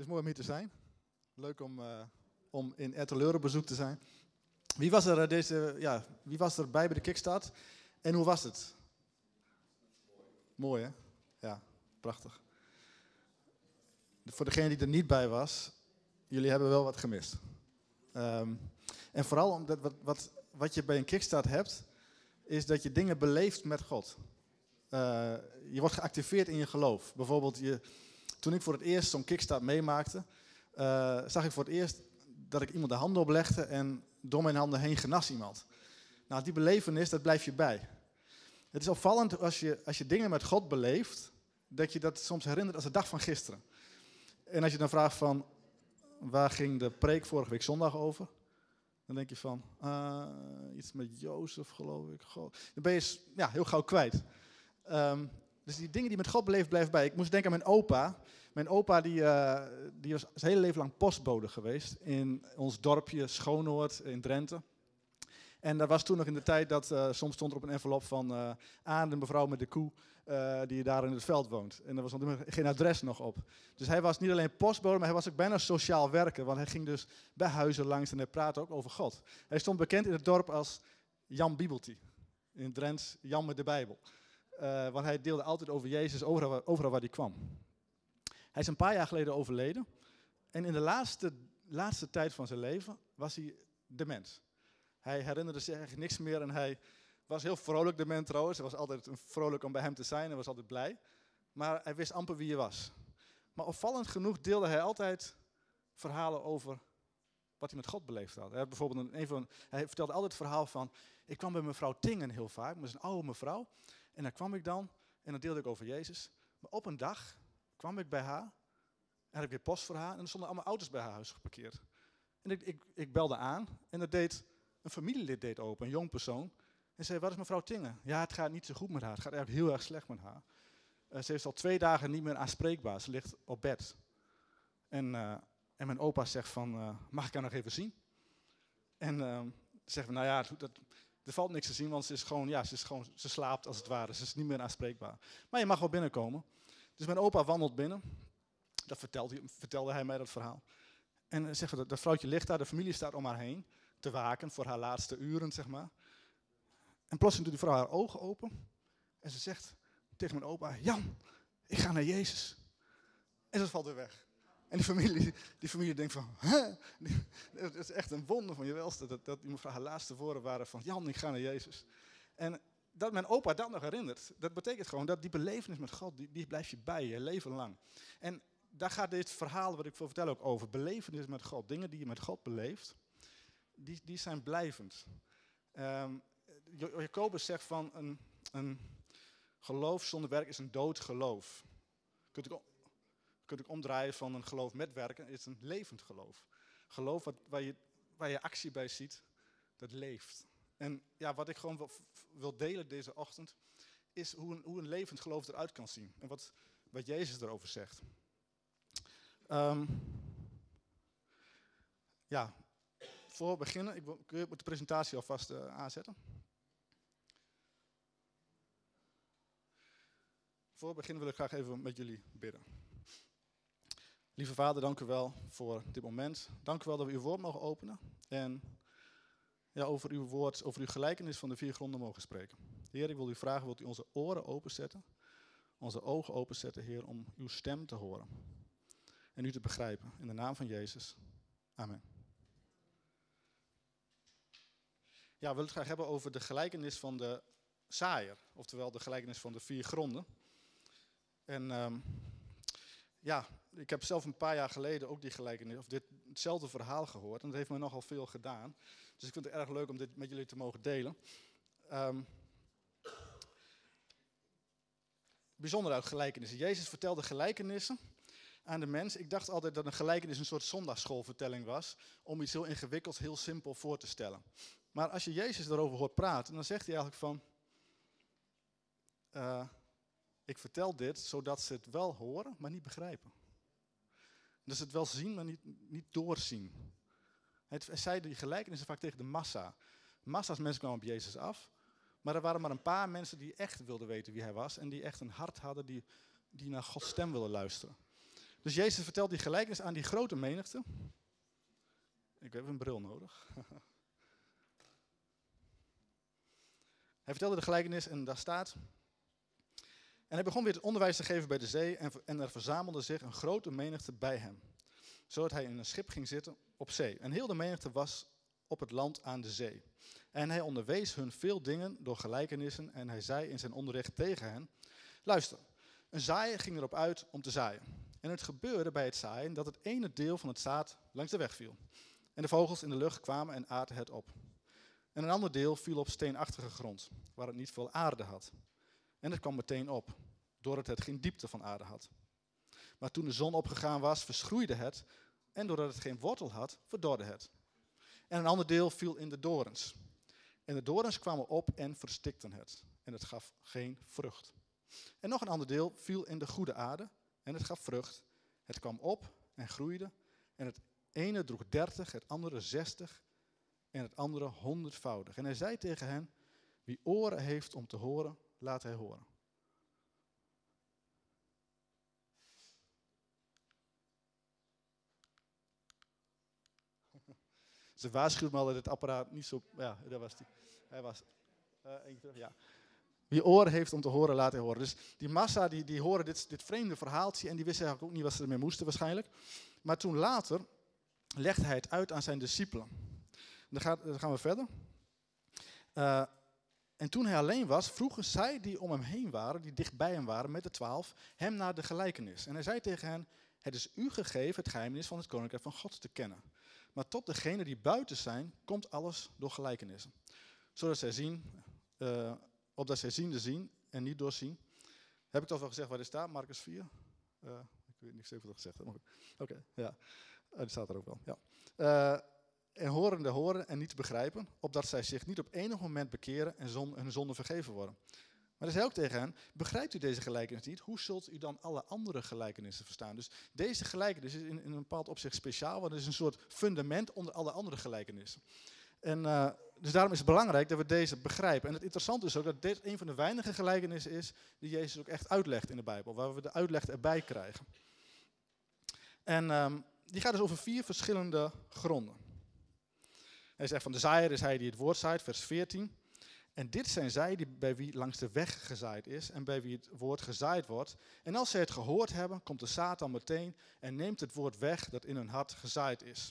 is mooi om hier te zijn. Leuk om in Etteleur op bezoek te zijn. Wie was er bij de Kickstart en hoe was het? Mooi hè? Ja, prachtig. Voor degene die er niet bij was, jullie hebben wel wat gemist. En vooral omdat wat je bij een Kickstart hebt, is dat je dingen beleeft met God. Je wordt geactiveerd in je geloof. Bijvoorbeeld, toen ik voor het eerst zo'n Kickstart meemaakte, zag ik voor het eerst dat ik iemand de handen oplegde en door mijn handen heen genas iemand. Nou, die belevenis, dat blijft je bij. Het is opvallend als je dingen met God beleeft, dat je dat soms herinnert als de dag van gisteren. En als je dan vraagt van, waar ging de preek vorige week zondag over? Dan denk je van, iets met Jozef geloof ik. Dan ben je heel gauw kwijt. Dus die dingen die met God beleefd blijven bij. Ik moest denken aan mijn opa. Mijn opa die was zijn hele leven lang postbode geweest in ons dorpje Schoonoord in Drenthe. En dat was toen nog in de tijd dat soms stond er op een envelop van aan de mevrouw met de koe die daar in het veld woont. En er was nog geen adres nog op. Dus hij was niet alleen postbode, maar hij was ook bijna sociaal werker. Want hij ging dus bij huizen langs en hij praatte ook over God. Hij stond bekend in het dorp als Jan Bibeltie. In Drents, Jan met de Bijbel. Want hij deelde altijd over Jezus overal waar hij kwam. Hij is een paar jaar geleden overleden. En in de laatste tijd van zijn leven was hij dement. Hij herinnerde zich eigenlijk niks meer en hij was heel vrolijk dement trouwens. Het was altijd vrolijk om bij hem te zijn, hij was altijd blij. Maar hij wist amper wie hij was. Maar opvallend genoeg deelde hij altijd verhalen over wat hij met God beleefd had. Hij had bijvoorbeeld hij vertelde altijd het verhaal van, ik kwam bij mevrouw Tingen heel vaak, dat is een oude mevrouw. En daar kwam ik dan en dan deelde ik over Jezus. Maar op een dag kwam ik bij haar en had ik weer post voor haar en er stonden allemaal auto's bij haar huis geparkeerd. En ik belde aan en een familielid deed open, een jong persoon. En zei, wat is mevrouw Tingen? Ja, het gaat niet zo goed met haar. Het gaat eigenlijk heel erg slecht met haar. Ze is al 2 dagen niet meer aanspreekbaar. Ze ligt op bed. En mijn opa zegt van, mag ik haar nog even zien? En zeggen we, nou ja, er valt niks te zien, want ze slaapt als het ware. Ze is niet meer aanspreekbaar. Maar je mag wel binnenkomen. Dus mijn opa wandelt binnen. Dat vertelde hij mij dat verhaal. En zeggen we, dat vrouwtje ligt daar, de familie staat om haar heen te waken voor haar laatste uren, zeg maar. En plotseling doet die vrouw haar ogen open. En ze zegt tegen mijn opa, Jan, ik ga naar Jezus. En ze valt weer weg. En die familie denkt van, hè? Het is echt een wonder van je welste dat die mevrouw haar laatste woorden waren van, Jan, ik ga naar Jezus. En dat mijn opa dat nog herinnert, dat betekent gewoon dat die belevenis met God, die blijft je bij je leven lang. En daar gaat dit verhaal wat ik wil vertellen ook over. Belevenis met God, dingen die je met God beleeft, die zijn blijvend. Jacobus zegt van een geloof zonder werk is een dood geloof. Kunt ik omdraaien van een geloof met werken, is een levend geloof. Geloof waar je actie bij ziet, dat leeft. En ja, wat ik gewoon wil delen deze ochtend, is hoe een levend geloof eruit kan zien. En wat Jezus erover zegt. Voor we beginnen, kun je de presentatie alvast aanzetten. Voor we beginnen wil ik graag even met jullie bidden. Lieve Vader, dank u wel voor dit moment. Dank u wel dat we uw woord mogen openen. En over uw woord, over uw gelijkenis van de 4 gronden mogen spreken. Heer, ik wil u vragen, wilt u onze oren openzetten? Onze ogen openzetten, Heer, om uw stem te horen. En u te begrijpen. In de naam van Jezus. Amen. Ja, we willen het graag hebben over de gelijkenis van de zaaier. Oftewel de gelijkenis van de 4 gronden. En ik heb zelf een paar jaar geleden ook die gelijkenis, of hetzelfde verhaal gehoord. En dat heeft me nogal veel gedaan. Dus ik vind het erg leuk om dit met jullie te mogen delen. Bijzonder uit gelijkenissen. Jezus vertelde gelijkenissen aan de mens. Ik dacht altijd dat een gelijkenis een soort zondagsschoolvertelling was. Om iets heel ingewikkelds, heel simpel voor te stellen. Maar als je Jezus daarover hoort praten, dan zegt hij eigenlijk van, ik vertel dit zodat ze het wel horen, maar niet begrijpen. Dus het wel zien, maar niet doorzien. Hij zei die gelijkenissen vaak tegen de massa. Massa's mensen kwamen op Jezus af. Maar er waren maar een paar mensen die echt wilden weten wie hij was. En die echt een hart hadden die naar Gods stem wilden luisteren. Dus Jezus vertelt die gelijkenis aan die grote menigte. Ik heb een bril nodig. Hij vertelde de gelijkenis en daar staat. En hij begon weer het onderwijs te geven bij de zee en er verzamelde zich een grote menigte bij hem. Zodat hij in een schip ging zitten op zee. En heel de menigte was op het land aan de zee. En hij onderwees hun veel dingen door gelijkenissen en hij zei in zijn onderricht tegen hen. Luister, een zaaier ging erop uit om te zaaien. En het gebeurde bij het zaaien dat het ene deel van het zaad langs de weg viel. En de vogels in de lucht kwamen en aten het op. En een ander deel viel op steenachtige grond, waar het niet veel aarde had. En het kwam meteen op, doordat het geen diepte van aarde had. Maar toen de zon opgegaan was, verschroeide het. En doordat het geen wortel had, verdorde het. En een ander deel viel in de dorens. En de dorens kwamen op en verstikten het. En het gaf geen vrucht. En nog een ander deel viel in de goede aarde. En het gaf vrucht. Het kwam op en groeide. En het ene droeg 30, het andere 60 en het andere 100voudig. En hij zei tegen hen, wie oren heeft om te horen, laat hij horen. Ze waarschuwt me al dat het apparaat niet zo... Ja, daar was hij. Hij was... Eentje terug, ja. Wie oren heeft om te horen, laat hij horen. Dus die massa, die horen dit vreemde verhaaltje en die wisten eigenlijk ook niet wat ze ermee moesten waarschijnlijk. Maar toen later legde hij het uit aan zijn discipelen. Dan gaan we verder. En toen hij alleen was, vroegen zij die om hem heen waren, die dicht bij hem waren met de 12, hem naar de gelijkenis. En hij zei tegen hen, het is u gegeven het geheimenis van het koninkrijk van God te kennen. Maar tot degenen die buiten zijn, komt alles door gelijkenissen. Zodat zij zien, opdat zij ziende zien en niet doorzien. Heb ik toch wel gezegd waar dit staat, Marcus 4? Ik weet niet of ik dat gezegd heb. Oké, ja. Die staat er ook wel. Ja. En horende horen en niet begrijpen, opdat zij zich niet op enig moment bekeren en hun zonden vergeven worden. Maar hij zei ook tegen hen, begrijpt u deze gelijkenis niet, hoe zult u dan alle andere gelijkenissen verstaan? Dus deze gelijkenis is in een bepaald opzicht speciaal, want het is een soort fundament onder alle andere gelijkenissen. En dus daarom is het belangrijk dat we deze begrijpen. En het interessante is ook dat dit een van de weinige gelijkenissen is die Jezus ook echt uitlegt in de Bijbel, waar we de uitleg erbij krijgen. En die gaat dus over 4 verschillende gronden. Hij zegt van de zaaier is hij die het woord zaait, vers 14. En dit zijn zij die bij wie langs de weg gezaaid is en bij wie het woord gezaaid wordt. En als zij het gehoord hebben, komt de Satan meteen en neemt het woord weg dat in hun hart gezaaid is.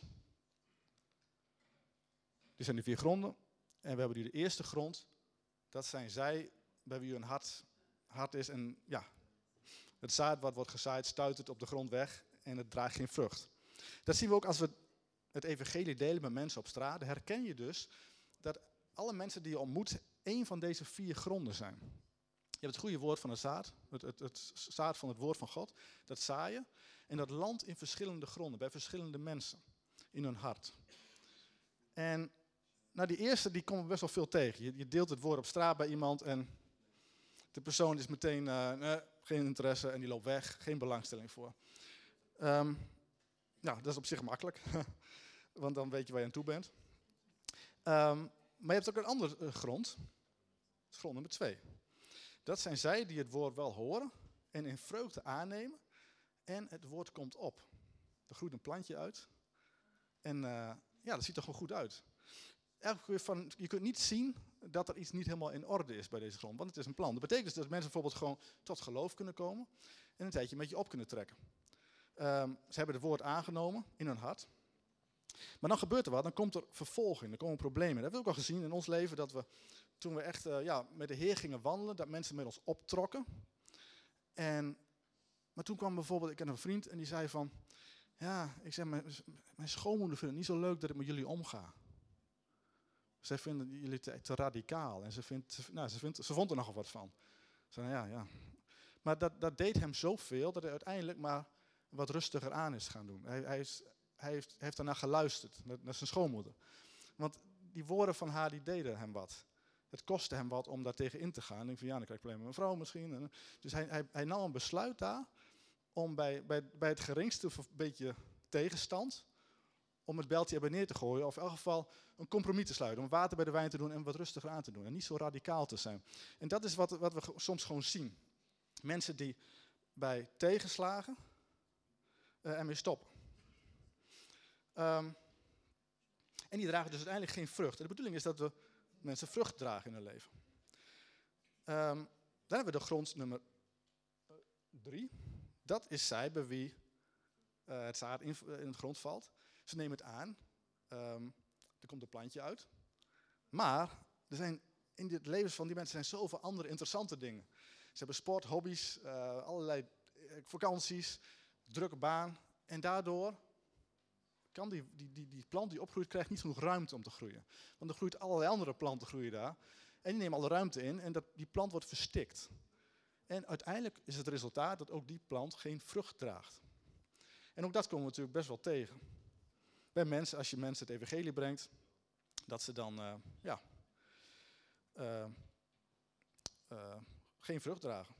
Dit zijn de 4 gronden. En we hebben nu de eerste grond. Dat zijn zij bij wie hun hart is. En ja, het zaad wat wordt gezaaid stuit het op de grond weg en het draagt geen vrucht. Dat zien we ook als we het evangelie delen met mensen op straat. Dan herken je dus dat alle mensen die je ontmoet één van deze 4 gronden zijn. Je hebt het goede woord van het zaad, het zaad van het woord van God, dat zaaien. En dat landt in verschillende gronden, bij verschillende mensen, in hun hart. En nou, die eerste, die komen we best wel veel tegen. Je deelt het woord op straat bij iemand en de persoon is meteen geen interesse en die loopt weg, geen belangstelling voor. Nou, dat is op zich makkelijk, want dan weet je waar je aan toe bent. Maar je hebt ook een andere grond, dat is grond nummer 2. Dat zijn zij die het woord wel horen en in vreugde aannemen en het woord komt op. Er groeit een plantje uit en ja, dat ziet er gewoon goed uit. Je kunt niet zien dat er iets niet helemaal in orde is bij deze grond, want het is een plant. Dat betekent dus dat mensen bijvoorbeeld gewoon tot geloof kunnen komen en een tijdje met je op kunnen trekken. Ze hebben het woord aangenomen in hun hart. Maar dan gebeurt er wat, dan komt er vervolging, dan komen problemen. Dat hebben we ook al gezien in ons leven, dat we toen we echt met de Heer gingen wandelen, dat mensen met ons optrokken. Maar toen kwam bijvoorbeeld, ik had een vriend en die zei van, ja, ik zeg, mijn schoonmoeder vindt het niet zo leuk dat ik met jullie omga. Zij vinden jullie te radicaal en ze vond er nogal wat van. Zei, ja. Maar dat deed hem zoveel dat hij uiteindelijk maar wat rustiger aan is gaan doen. Hij heeft daarna geluisterd, naar zijn schoonmoeder. Want die woorden van haar, die deden hem wat. Het kostte hem wat om daar tegen in te gaan. Ik denk van, ja, dan krijg ik problemen met mijn vrouw misschien. Dus hij nam een besluit daar om bij het geringste beetje tegenstand, om het beltje erbij neer te gooien. Of in elk geval een compromis te sluiten. Om water bij de wijn te doen en wat rustiger aan te doen. En niet zo radicaal te zijn. En dat is wat we soms gewoon zien. Mensen die bij tegenslagen ermee stoppen. En die dragen dus uiteindelijk geen vrucht. En de bedoeling is dat we mensen vrucht dragen in hun leven. Dan hebben we de grond nummer 3. Dat is zij bij wie het zaad in de grond valt. Ze nemen het aan. Er komt een plantje uit. Maar er zijn in het leven van die mensen zijn zoveel andere interessante dingen. Ze hebben sport, hobby's, allerlei vakanties, drukke baan. En daardoor kan die plant die opgroeit, krijgt niet genoeg ruimte om te groeien. Want er groeit allerlei andere planten groeien daar. En die nemen alle ruimte in en die plant wordt verstikt. En uiteindelijk is het resultaat dat ook die plant geen vrucht draagt. En ook dat komen we natuurlijk best wel tegen. Bij mensen, als je mensen het evangelie brengt, dat ze dan geen vrucht dragen.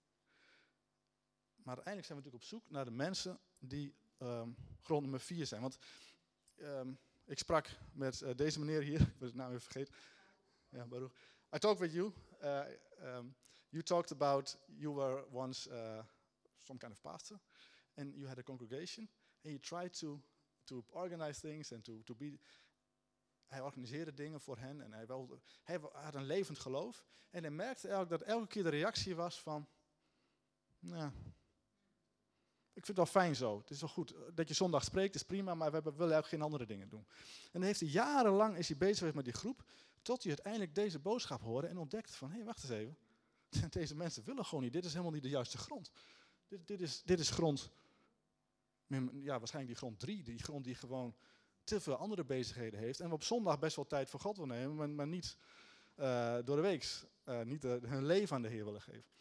Maar uiteindelijk zijn we natuurlijk op zoek naar de mensen die grond nummer 4 zijn. Want ik sprak met deze meneer hier, ik ben het naam even vergeten. Ja, Baruch. I talked with you. You talked about you were once some kind of pastor, and you had a congregation, and you tried to organize things and to be. Hij organiseerde dingen voor hen en hij had een levend geloof. En hij merkte dat elke keer de reactie was van, nou, ik vind het wel fijn zo. Het is wel goed dat je zondag spreekt, is prima, maar we willen ook geen andere dingen doen. En dan heeft hij jarenlang is hij bezig geweest met die groep, tot hij uiteindelijk deze boodschap hoorde en ontdekte van, hé, wacht eens even. Deze mensen willen gewoon niet, dit is helemaal niet de juiste grond. Dit is grond, ja, waarschijnlijk die grond 3, die grond die gewoon te veel andere bezigheden heeft. En we op zondag best wel tijd voor God willen nemen, maar niet door de week, niet hun leven aan de Heer willen geven.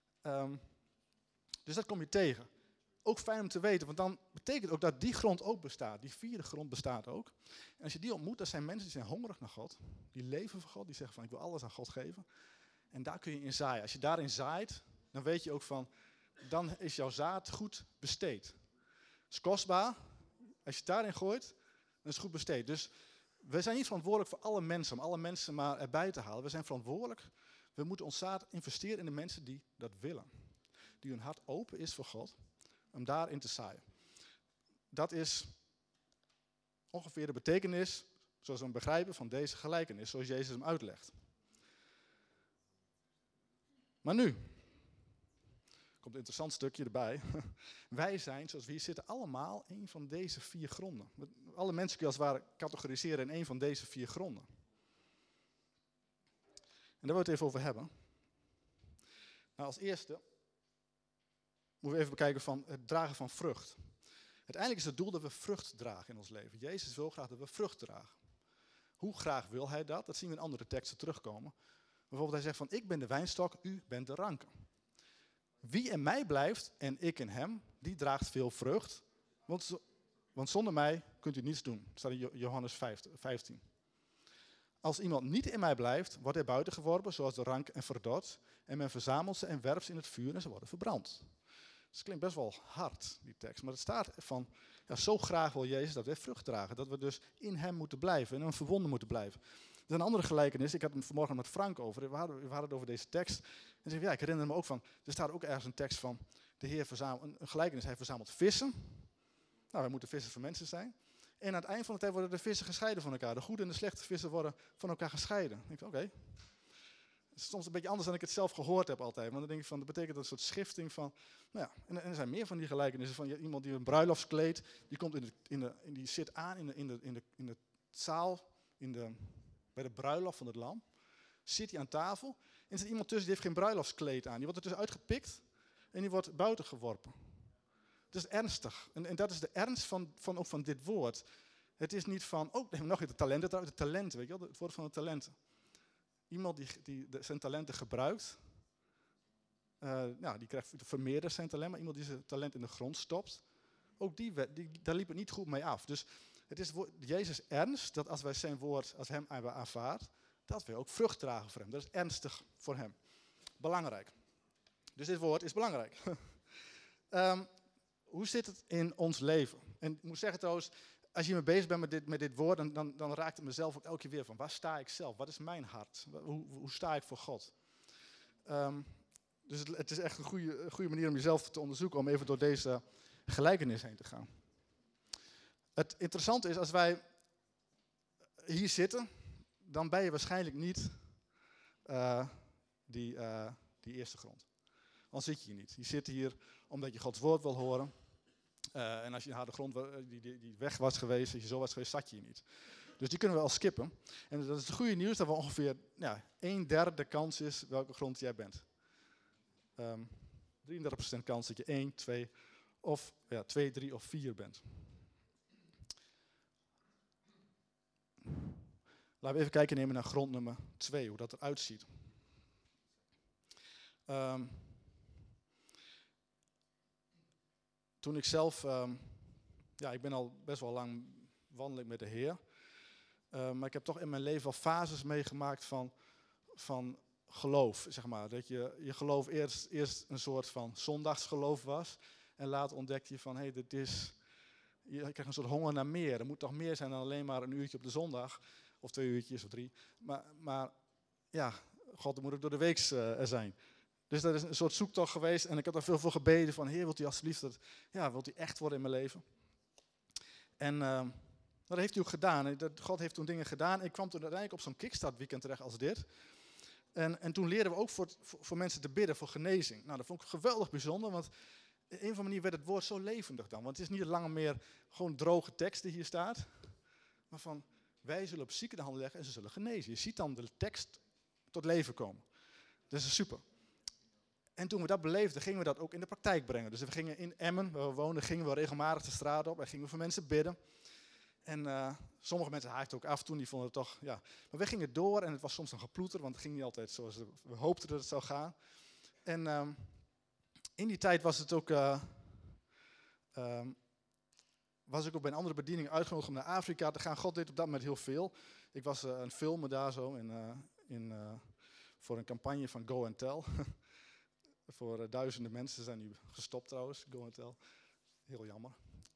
Dus dat kom je tegen. Ook fijn om te weten, want dan betekent ook dat die grond ook bestaat. Die 4e grond bestaat ook. En als je die ontmoet, dat zijn mensen die zijn hongerig naar God. Die leven voor God, die zeggen van ik wil alles aan God geven. En daar kun je in zaaien. Als je daarin zaait, dan weet je ook van, dan is jouw zaad goed besteed. Het is kostbaar. Als je het daarin gooit, dan is het goed besteed. Dus we zijn niet verantwoordelijk voor alle mensen, om alle mensen maar erbij te halen. We zijn verantwoordelijk. We moeten ons zaad investeren in de mensen die dat willen. Die hun hart open is voor God, om daarin te zaaien. Dat is ongeveer de betekenis, zoals we hem begrijpen, van deze gelijkenis, zoals Jezus hem uitlegt. Maar nu komt een interessant stukje erbij. Wij zijn, zoals we hier zitten, allemaal een van deze 4 gronden. Alle mensen kun je als het ware categoriseren in een van deze 4 gronden. En daar wil ik het even over hebben. Nou, als eerste moeten we even bekijken van het dragen van vrucht. Uiteindelijk is het doel dat we vrucht dragen in ons leven. Jezus wil graag dat we vrucht dragen. Hoe graag wil hij dat? Dat zien we in andere teksten terugkomen. Bijvoorbeeld hij zegt van, ik ben de wijnstok, u bent de ranken. Wie in mij blijft en ik in hem, die draagt veel vrucht. Want zonder mij kunt u niets doen. Dat staat in Johannes 15. Als iemand niet in mij blijft, wordt hij buiten geworpen, zoals de rank en verdord. En men verzamelt ze en werpt ze in het vuur en ze worden verbrand. Dus het klinkt best wel hard, die tekst. Maar het staat van, ja, zo graag wil Jezus dat wij vrucht dragen. Dat we dus in hem moeten blijven en hem verbonden moeten blijven. Er is een andere gelijkenis, ik had het vanmorgen met Frank over. We hadden het over deze tekst. En zei, ja, ik herinner me ook van, er staat ook ergens een tekst van, de Heer verzamelt, een gelijkenis, hij verzamelt vissen. Nou, wij moeten vissen voor mensen zijn. En aan het eind van de tijd worden de vissen gescheiden van elkaar. De goede en de slechte vissen worden van elkaar gescheiden. Dan denk ik, oké. Het is soms een beetje anders dan ik het zelf gehoord heb altijd. Want dan denk ik van, dat betekent een soort schifting van, nou ja, en er zijn meer van die gelijkenissen. Van iemand die een bruiloftskleed, die komt die zit aan in de zaal, bij de bruiloft van het lam. Zit hij aan tafel en er zit iemand tussen die heeft geen bruiloftskleed aan. Die wordt er dus uitgepikt en die wordt buiten geworpen. Het is ernstig. En dat is de ernst van dit woord. Het is niet van, nog de talenten, weet je wel, het woord van de talenten. Iemand die zijn talenten gebruikt, die krijgt vermeerderd zijn talent, maar iemand die zijn talent in de grond stopt, ook daar liep het niet goed mee af. Dus het is Jezus ernst dat als wij zijn woord als hem hebben aanvaard, dat wij ook vrucht dragen voor hem. Dat is ernstig voor hem. Belangrijk. Dus dit woord is belangrijk. Hoe zit het in ons leven? En ik moet zeggen trouwens, als je me bezig bent met dit woord, dan raakt het mezelf ook elke keer weer van, waar sta ik zelf? Wat is mijn hart? Hoe sta ik voor God? Dus het is echt een goede manier om jezelf te onderzoeken, om even door deze gelijkenis heen te gaan. Het interessante is, als wij hier zitten, dan ben je waarschijnlijk niet die eerste grond. Dan zit je hier niet. Je zit hier omdat je Gods woord wil horen. En als je naar de grond die weg was geweest, als je zo was geweest, zat je hier niet. Dus die kunnen we al skippen. En dat is het goede nieuws dat we ongeveer 1/3 de kans is welke grond jij bent. 33% kans dat je 1, 2 of 2, 3 of 4 bent. Laten we even kijken nemen naar grond nummer 2, hoe dat eruit ziet. Toen ik zelf, ik ben al best wel lang wandel met de Heer. Maar ik heb toch in mijn leven al fases meegemaakt van geloof, zeg maar. Dat je geloof eerst een soort van zondagsgeloof was. En later ontdekte je van, je krijgt een soort honger naar meer. Er moet toch meer zijn dan alleen maar een uurtje op de zondag. Of 2 uurtjes of 3. Maar God, er moet ook door de week er zijn. Dus dat is een soort zoektocht geweest. En ik had er veel voor gebeden van, Heer, wilt u alsjeblieft wilt u echt worden in mijn leven? En dat heeft hij ook gedaan. God heeft toen dingen gedaan. Ik kwam toen uiteindelijk op zo'n Kickstart weekend terecht als dit. En toen leerden we ook voor mensen te bidden voor genezing. Nou, dat vond ik geweldig bijzonder, want op een of andere manier werd het woord zo levendig dan. Want het is niet langer meer gewoon droge tekst die hier staat. Maar van, wij zullen op zieken de handen leggen en ze zullen genezen. Je ziet dan de tekst tot leven komen. Dat is super. En toen we dat beleefden, gingen we dat ook in de praktijk brengen. Dus we gingen in Emmen, waar we woonden, gingen we regelmatig de straat op en gingen we voor mensen bidden. En sommige mensen haakten ook af toen, die vonden het toch, Maar we gingen door en het was soms een geploeter, want het ging niet altijd zoals we hoopten dat het zou gaan. En in die tijd was het ook, was ik ook bij een andere bediening uitgenodigd om naar Afrika te gaan. God deed op dat moment heel veel. Ik was aan het filmen daar zo voor een campagne van Go and Tell. Voor duizenden mensen. Ze zijn nu gestopt trouwens, Go and Tell. Heel jammer.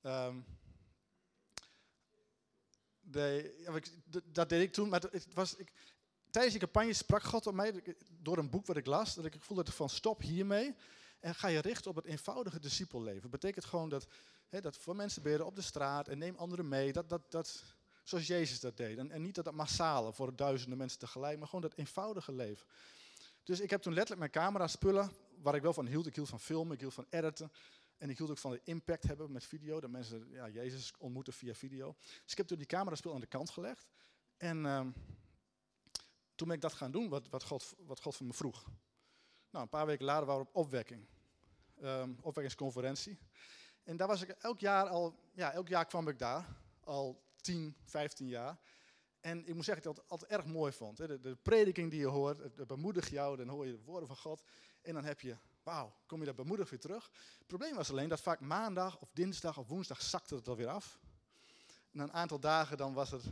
Dat deed ik toen, maar tijdens die campagne sprak God op mij door een boek wat ik las, dat ik voelde van stop hiermee en ga je richten op het eenvoudige discipelleven. Dat betekent gewoon dat voor mensen bidden op de straat en neem anderen mee, zoals Jezus dat deed. En niet dat massale voor duizenden mensen tegelijk, maar gewoon dat eenvoudige leven. Dus ik heb toen letterlijk mijn camera spullen, waar ik wel van hield. Ik hield van filmen, ik hield van editen. En ik hield ook van de impact hebben met video. Dat mensen Jezus ontmoeten via video. Dus ik heb toen die camera spullen aan de kant gelegd. En toen ben ik dat gaan doen wat God van me vroeg. Nou, een paar weken later waren we op opwekking. Opwekkingsconferentie. En daar was ik elk jaar kwam ik daar. Al 10, 15 jaar. En ik moet zeggen dat ik het altijd erg mooi vond. De prediking die je hoort, het bemoedigt jou, dan hoor je de woorden van God. En dan heb je, kom je dat bemoedigd weer terug. Het probleem was alleen dat vaak maandag of dinsdag of woensdag zakte het alweer af. En een aantal dagen dan was het,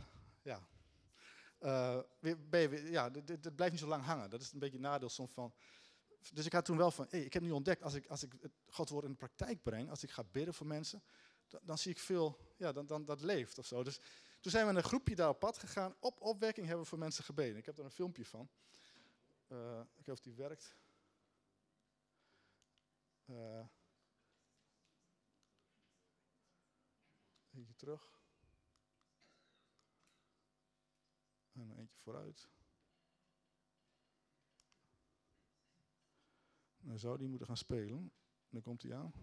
het blijft niet zo lang hangen. Dat is een beetje een nadeel soms van. Dus ik had toen wel van, ik heb nu ontdekt, als ik het Godwoord in de praktijk breng, als ik ga bidden voor mensen, dan zie ik veel, dan dat leeft of zo. Dus toen zijn we in een groepje daar op pad gegaan. Op opwekking hebben we voor mensen gebeden. Ik heb er een filmpje van. Ik weet of die werkt. Eentje terug. En eentje vooruit. Dan zou die moeten gaan spelen. Dan komt hij aan.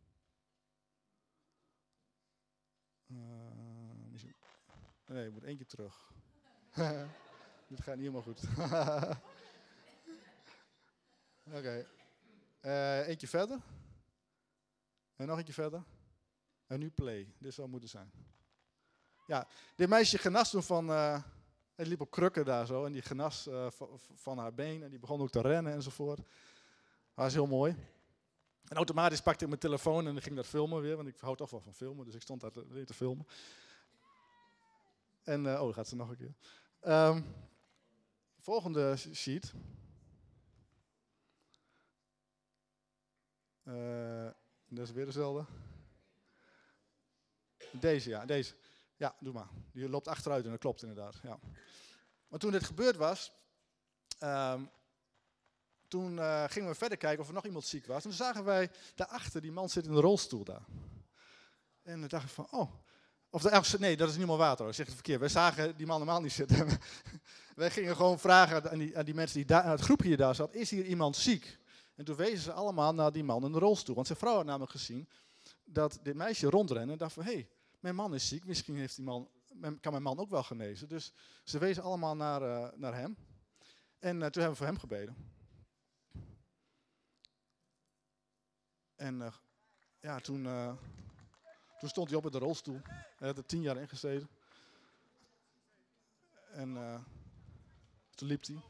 Nee, je moet 1 keer terug. Dit gaat niet helemaal goed. Oké. Eentje verder. En nog eentje verder. En nu play. Dit zou moeten zijn. Ja, dit meisje genas toen van. Het liep op krukken daar zo. En die genas van haar been. En die begon ook te rennen enzovoort. Dat was heel mooi. En automatisch pakte ik mijn telefoon en dan ging dat filmen weer. Want ik hou toch wel van filmen. Dus ik stond daar te filmen. En, dan gaat ze nog een keer. Volgende sheet. Dat is weer dezelfde. Deze. Ja, doe maar. Die loopt achteruit en dat klopt inderdaad. Ja. Maar toen dit gebeurd was, toen gingen we verder kijken of er nog iemand ziek was. En toen zagen wij daarachter, die man zit in de rolstoel daar. En dan dacht ik van, oh. Nee, dat is niet meer water. Ik zeg het verkeerd. Wij zagen die man normaal niet zitten. Wij gingen gewoon vragen aan die mensen die daar, aan het groepje die daar zat, is hier iemand ziek? En toen wezen ze allemaal naar die man in de rolstoel. Want zijn vrouw had namelijk gezien dat dit meisje rondrende en dacht van, hé, mijn man is ziek. Misschien heeft kan mijn man ook wel genezen. Dus ze wezen allemaal naar hem. En toen hebben we voor hem gebeden. En toen stond hij op in de rolstoel. Hij had er 10 jaar in gezeten. En toen liep hij.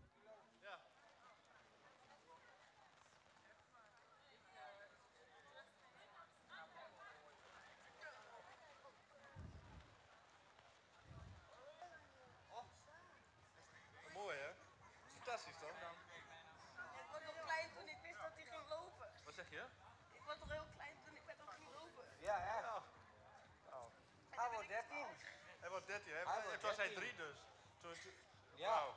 Mooi hè? Fantastisch toch? Ik was nog klein toen ik wist dat hij ging lopen. Wat zeg je? Ik was nog heel klein toen ik met hem ging lopen. Ja, hè? Hij wordt 13. Hij wordt 13 hè? Hij wordt Toen was hij 13. 3 dus. Ja. Wauw.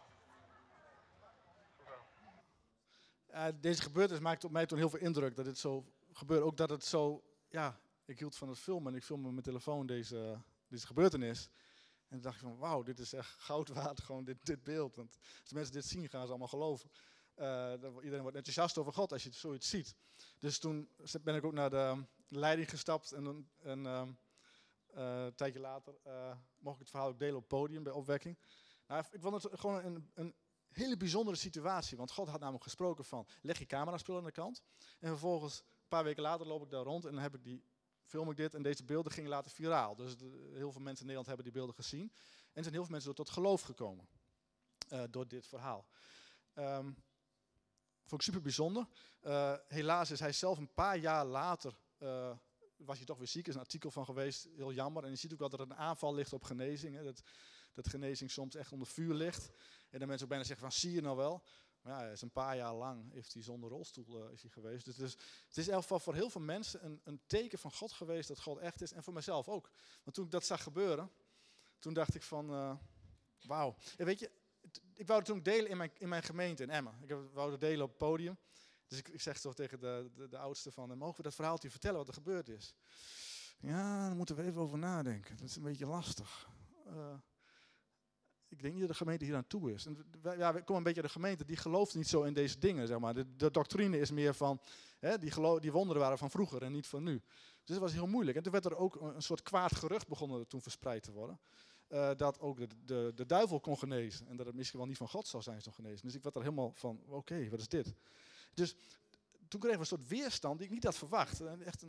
Deze gebeurtenis maakte op mij toen heel veel indruk dat dit zo gebeurde. Ook dat het zo, ja, ik hield van het filmen en ik filmde met mijn telefoon deze gebeurtenis. En toen dacht ik van, wauw, dit is echt goud waard, gewoon dit beeld. Want als mensen dit zien, gaan ze allemaal geloven. Iedereen wordt enthousiast over God als je zoiets ziet. Dus toen ben ik ook naar de leiding gestapt en een tijdje later mocht ik het verhaal ook delen op het podium bij Opwekking. Nou, ik vond het gewoon een hele bijzondere situatie, want God had namelijk gesproken van, leg je cameraspullen aan de kant. En vervolgens, een paar weken later, loop ik daar rond en dan film ik dit en deze beelden gingen later viraal. Dus heel veel mensen in Nederland hebben die beelden gezien. En er zijn heel veel mensen tot geloof gekomen door dit verhaal. Vond ik super bijzonder. Helaas is hij zelf een paar jaar later, was hij toch weer ziek, er is een artikel van geweest, heel jammer. En je ziet ook wel dat er een aanval ligt op genezing. Hè, dat genezing soms echt onder vuur ligt. En dan mensen ook bijna zeggen van, zie je nou wel? Maar ja, hij is een paar jaar lang heeft hij zonder rolstoel is hij geweest. Dus het is in elk geval voor heel veel mensen een teken van God geweest dat God echt is. En voor mezelf ook. Want toen ik dat zag gebeuren, toen dacht ik van, wauw. En weet je, ik wou het toen delen in mijn gemeente in Emmen. Wou het delen op het podium. Dus ik zeg toch tegen de oudste van, mogen we dat verhaaltje vertellen wat er gebeurd is? Ja, daar moeten we even over nadenken. Dat is een beetje lastig. Ik denk niet dat de gemeente hier aan toe is. En we komen een beetje uit de gemeente, die gelooft niet zo in deze dingen, zeg maar. De doctrine is meer van, die wonderen waren van vroeger en niet van nu. Dus dat was heel moeilijk. En toen werd er ook een soort kwaad gerucht begonnen toen verspreid te worden. Dat ook de duivel kon genezen. En dat het misschien wel niet van God zou zijn zo genezen. Dus ik werd er helemaal van, oké, wat is dit? Dus toen kregen we een soort weerstand die ik niet had verwacht. Echt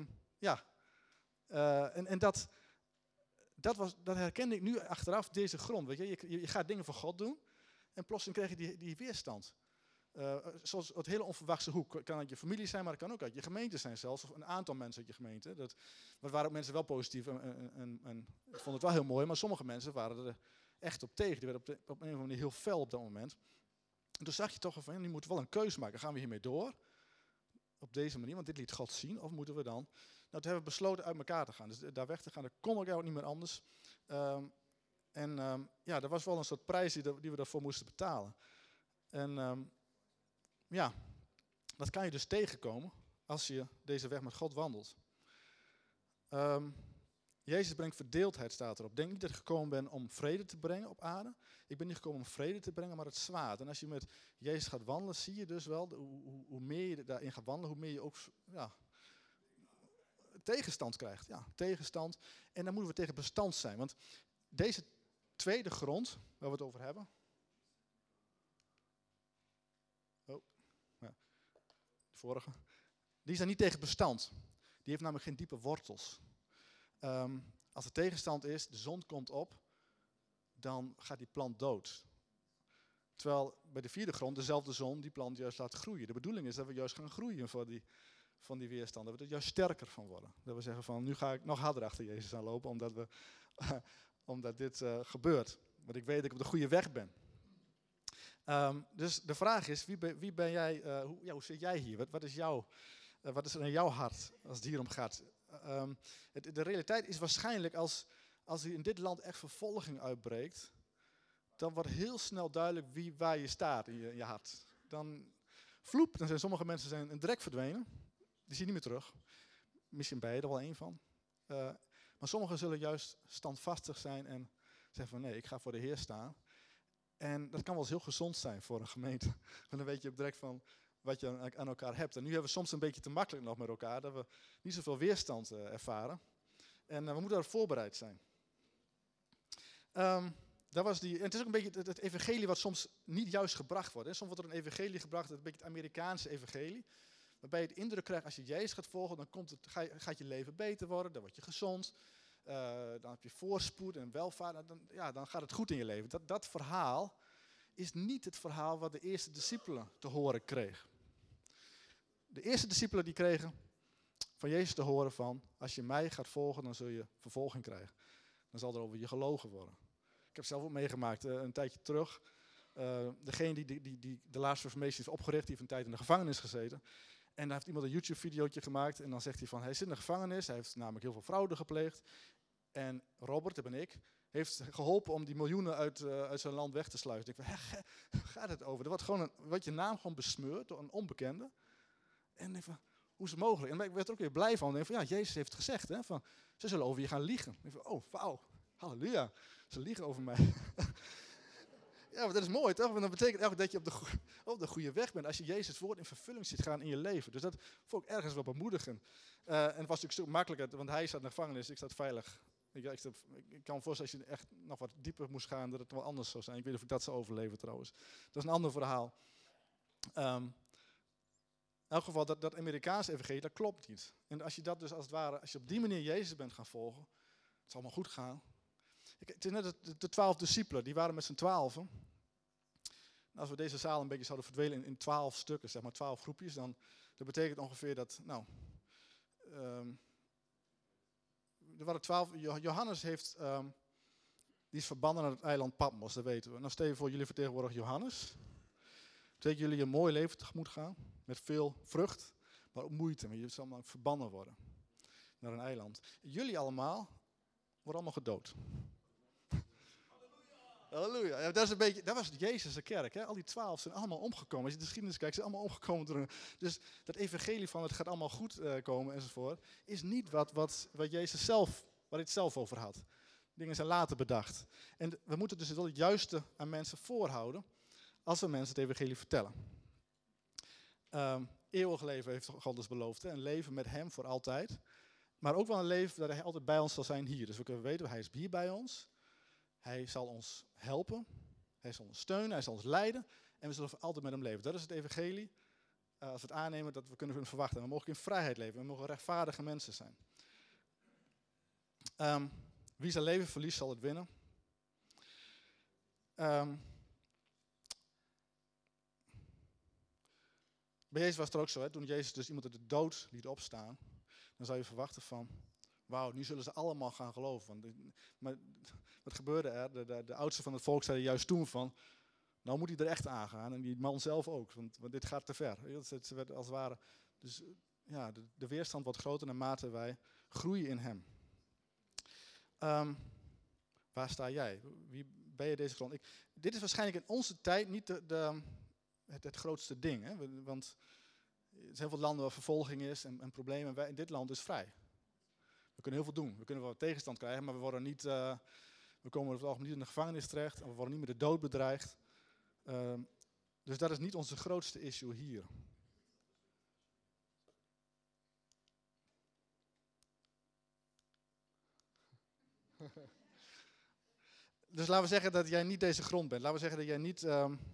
en dat herkende ik nu achteraf, deze grond. Weet je? Je gaat dingen voor God doen en plotseling krijg je die weerstand. Zoals het hele onverwachte hoek. Kan uit je familie zijn, maar het kan ook uit je gemeente zijn zelfs. Of een aantal mensen uit je gemeente. Dat waren ook mensen wel positief en ik vond het wel heel mooi. Maar sommige mensen waren er echt op tegen. Die werden op een of andere manier heel fel op dat moment. En toen zag je toch van, nu moeten we wel een keuze maken. Gaan we hiermee door? Op deze manier, want dit liet God zien. Of moeten we dan? Nou, toen hebben we besloten uit elkaar te gaan. Dus daar weg te gaan, dat kon ook niet meer anders. Er was wel een soort prijs die we daarvoor moesten betalen. En dat kan je dus tegenkomen als je deze weg met God wandelt. Jezus brengt verdeeldheid, staat erop. Denk niet dat ik gekomen ben om vrede te brengen op aarde. Ik ben niet gekomen om vrede te brengen, maar het zwaard. En als je met Jezus gaat wandelen, zie je dus wel, hoe meer je daarin gaat wandelen, hoe meer je ook tegenstand krijgt. Ja, tegenstand. En dan moeten we tegen bestand zijn. Want deze tweede grond, waar we het over hebben. De vorige. Die is dan niet tegen bestand. Die heeft namelijk geen diepe wortels. Als er tegenstand is, de zon komt op, dan gaat die plant dood. Terwijl bij de vierde grond dezelfde zon die plant juist laat groeien. De bedoeling is dat we juist gaan groeien van die weerstand. Dat we er juist sterker van worden. Dat we zeggen van, nu ga ik nog harder achter Jezus aanlopen, omdat dit gebeurt. Want ik weet dat ik op de goede weg ben. Dus de vraag is, wie ben jij, hoe zit jij hier? Wat is er in jouw hart als het hierom gaat? De realiteit is waarschijnlijk als er in dit land echt vervolging uitbreekt, dan wordt heel snel duidelijk waar je staat in je hart. Dan zijn sommige mensen direct verdwenen. Die zie je niet meer terug. Misschien ben je er wel één van. Maar sommigen zullen juist standvastig zijn en zeggen van nee, ik ga voor de Heer staan. En dat kan wel eens heel gezond zijn voor een gemeente. Want dan weet je ook direct van wat je aan elkaar hebt. En nu hebben we soms een beetje te makkelijk nog met elkaar, dat we niet zoveel weerstand ervaren. En we moeten daarop voorbereid zijn. Dat was en het is ook een beetje het evangelie wat soms niet juist gebracht wordt. Hè. Soms wordt er een evangelie gebracht, een beetje het Amerikaanse evangelie. Waarbij je de indruk krijgt, als je Jezus gaat volgen, dan gaat je leven beter worden. Dan word je gezond. Dan heb je voorspoed en welvaart. Dan gaat het goed in je leven. Dat verhaal is niet het verhaal wat de eerste discipelen te horen kregen. De eerste discipelen die kregen van Jezus te horen van, als je mij gaat volgen, dan zul je vervolging krijgen. Dan zal er over je gelogen worden. Ik heb zelf ook meegemaakt, een tijdje terug. Degene die de Last Reformation heeft opgericht, die heeft een tijd in de gevangenis gezeten. En dan heeft iemand een YouTube-videootje gemaakt en dan zegt hij van, hij zit in de gevangenis, hij heeft namelijk heel veel fraude gepleegd. En Robert, dat ben ik, heeft geholpen om die miljoenen uit zijn land weg te sluizen. Ik denk van, gaat het over? Er wordt je naam gewoon besmeurd door een onbekende. En ik denk van, hoe is het mogelijk? En ik werd er ook weer blij van. Ik denk van, ja, Jezus heeft het gezegd, hè, van, ze zullen over je gaan liegen. Ik denk van, oh, wauw, halleluja, ze liegen over mij. Ja, maar dat is mooi, toch? Want dat betekent ook dat je op de goede weg bent. Als je Jezus' woord in vervulling ziet gaan in je leven. Dus dat vond ik ergens wel bemoedigend. En het was natuurlijk een stuk makkelijker, want hij zat in de gevangenis, ik zat veilig. Ik kan me voorstellen, als je echt nog wat dieper moest gaan, dat het wel anders zou zijn. Ik weet niet of ik dat zou overleven trouwens. Dat is een ander verhaal. In elk geval, dat Amerikaanse evangelie, dat klopt niet. En als je dat dus als het ware, als je op die manier Jezus bent gaan volgen, het zal maar goed gaan. Het is net de 12 discipelen, die waren met z'n 12. Als we deze zaal een beetje zouden verdelen in 12 stukken, zeg maar 12 groepjes, dan dat betekent ongeveer dat, er waren 12, Johannes die is verbannen naar het eiland Patmos, dat weten we. Nou, stel je voor, jullie vertegenwoordigen Johannes. Dat betekent jullie een mooi leven tegemoet gaan, met veel vrucht, maar ook moeite. Maar je zal maar verbannen worden naar een eiland. Jullie allemaal worden allemaal gedood. Halleluja. Ja, dat was Jezus' kerk. Hè? Al die 12 zijn allemaal omgekomen. Als je de geschiedenis kijkt, zijn allemaal omgekomen door Dus dat evangelie van het gaat allemaal goed komen enzovoort, is niet wat Jezus zelf, waar hij het zelf over had. Dingen zijn later bedacht. En we moeten dus wel het juiste aan mensen voorhouden als we mensen het evangelie vertellen. Eeuwig leven heeft God dus beloofd. Hè? Een leven met hem voor altijd. Maar ook wel een leven dat hij altijd bij ons zal zijn hier. Dus we kunnen weten, hij is hier bij ons. Hij zal ons helpen, hij zal ons steunen, hij zal ons leiden en we zullen altijd met hem leven. Dat is het evangelie, als we het aannemen, dat we kunnen verwachten. We mogen in vrijheid leven, we mogen rechtvaardige mensen zijn. Wie zijn leven verliest, zal het winnen. Bij Jezus was het er ook zo, hè? Toen Jezus dus iemand uit de dood liet opstaan, dan zou je verwachten van, wauw, nu zullen ze allemaal gaan geloven. Maar wat gebeurde er? De oudsten van het volk zeiden juist toen van, nou moet hij er echt aangaan. En die man zelf ook, want dit gaat te ver. Ze werd als het ware, dus ja, de weerstand wordt groter naarmate wij groeien in hem. Waar sta jij? Wie ben je deze grond? Dit is waarschijnlijk in onze tijd niet het grootste ding. Hè? Want er zijn heel veel landen waar vervolging is en problemen. Wij in dit land is vrij. We kunnen heel veel doen. We kunnen wel tegenstand krijgen, maar we worden niet, we komen over het algemeen niet in de gevangenis terecht. En we worden niet met de dood bedreigd. Dus dat is niet onze grootste issue hier. Dus laten we zeggen dat jij niet deze grond bent. Laten we zeggen dat jij niet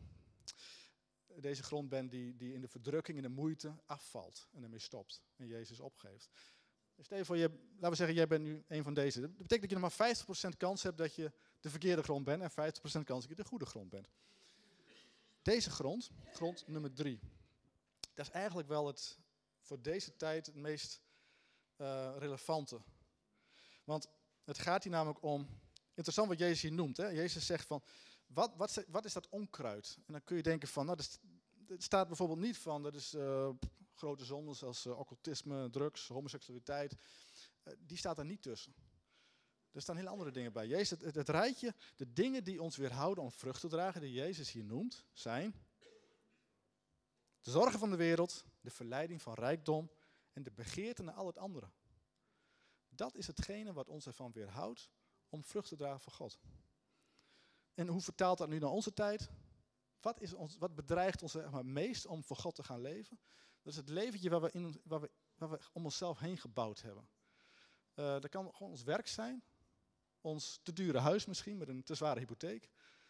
deze grond bent die in de verdrukking, in de moeite afvalt en ermee stopt en Jezus opgeeft. Stel je voor, laten we zeggen, jij bent nu een van deze. Dat betekent dat je nog maar 50% kans hebt dat je de verkeerde grond bent en 50% kans dat je de goede grond bent. Deze grond nummer 3, dat is eigenlijk wel voor deze tijd het meest relevante. Want het gaat hier namelijk om, interessant wat Jezus hier noemt. Hè? Jezus zegt van, wat is dat onkruid? En dan kun je denken van, het staat bijvoorbeeld niet van, dat is grote zonden zoals occultisme, drugs, homoseksualiteit. Die staat er niet tussen. Er staan hele andere dingen bij. Jezus, het rijtje, de dingen die ons weerhouden om vrucht te dragen, die Jezus hier noemt, zijn de zorgen van de wereld, de verleiding van rijkdom en de begeerte naar al het andere. dat is hetgene wat ons ervan weerhoudt om vrucht te dragen voor God. En hoe vertaalt dat nu naar onze tijd? Wat bedreigt ons zeg maar, meest om voor God te gaan leven? Dat is het leventje waar we om onszelf heen gebouwd hebben. Dat kan gewoon ons werk zijn. Ons te dure huis misschien, met een te zware hypotheek.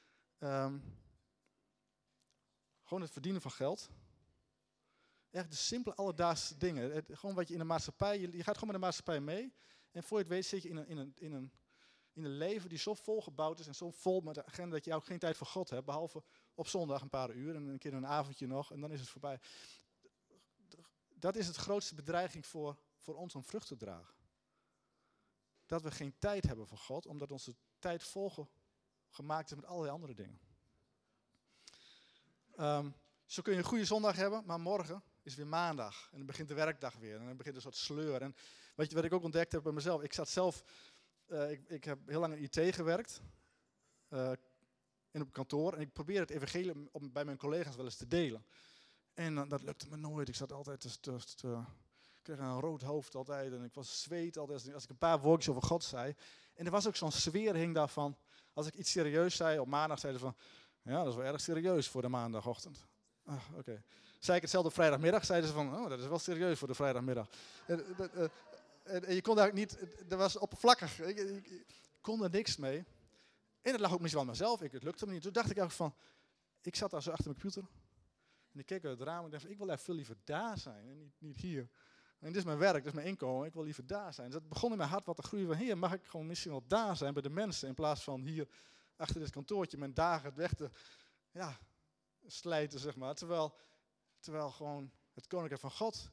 Gewoon het verdienen van geld. Echt de simpele alledaagse dingen. Gewoon wat je in de maatschappij, je gaat gewoon met de maatschappij mee. En voor je het weet zit je in een leven die zo volgebouwd is en zo vol met de agenda dat je ook geen tijd voor God hebt. Behalve op zondag een paar uur en een keer een avondje nog en dan is het voorbij. Dat is het grootste bedreiging voor ons om vrucht te dragen. Dat we geen tijd hebben voor God, omdat onze tijd volgemaakt is met allerlei andere dingen. Zo kun je een goede zondag hebben, maar morgen is weer maandag. En dan begint de werkdag weer. En dan begint een soort sleur. En wat ik ook ontdekt heb bij mezelf. Ik zat zelf, ik heb heel lang in IT gewerkt. Op kantoor. En ik probeerde het evangelie bij mijn collega's wel eens te delen. En dat lukte me nooit. Ik zat altijd ik kreeg een rood hoofd altijd. En ik was zweet altijd als ik een paar woordjes over God zei. En er was ook zo'n sfeer hing daarvan. Als ik iets serieus zei, op maandag zeiden ze van... Ja, dat is wel erg serieus voor de maandagochtend. Oké. Zei ik hetzelfde op vrijdagmiddag, zeiden ze van... Oh, dat is wel serieus voor de vrijdagmiddag. En je kon daar niet... Dat was oppervlakkig. Ik kon er niks mee. En het lag ook misschien wel aan mezelf. Het lukte me niet. Toen dacht ik eigenlijk van... Ik zat daar zo achter mijn computer. En ik keek uit het raam en dacht van... Ik wil echt veel liever daar zijn en niet hier. En dit is mijn werk, dit is mijn inkomen. Ik wil liever daar zijn. Dus dat begon in mijn hart wat te groeien van... Heer, mag ik gewoon misschien wel daar zijn bij de mensen... In plaats van hier achter dit kantoortje mijn dagen weg te slijten, zeg maar. Terwijl gewoon het koninkrijk van God...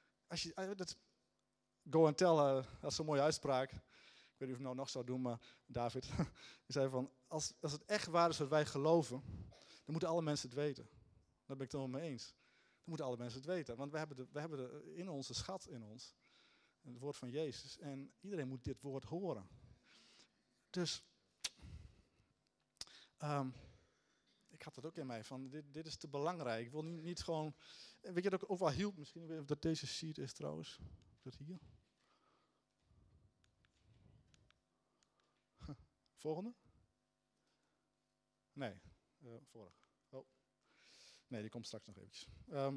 Go and tell, dat is zo'n mooie uitspraak. Ik weet niet of ik het nou nog zou doen, maar David... Die zei van, als het echt waar is wat wij geloven... Dan moeten alle mensen het weten. Daar ben ik het helemaal mee eens. Dan moeten alle mensen het weten. Want we hebben in ons een schat in ons. Het woord van Jezus. En iedereen moet dit woord horen. Dus... ik had dat ook in mij, van dit is te belangrijk. Ik wil niet gewoon... Weet je dat ook wel hielp? Misschien weet ik dat deze sheet is trouwens. Dat hier. Volgende? Nee, vorige. Oh. Nee, die komt straks nog eventjes.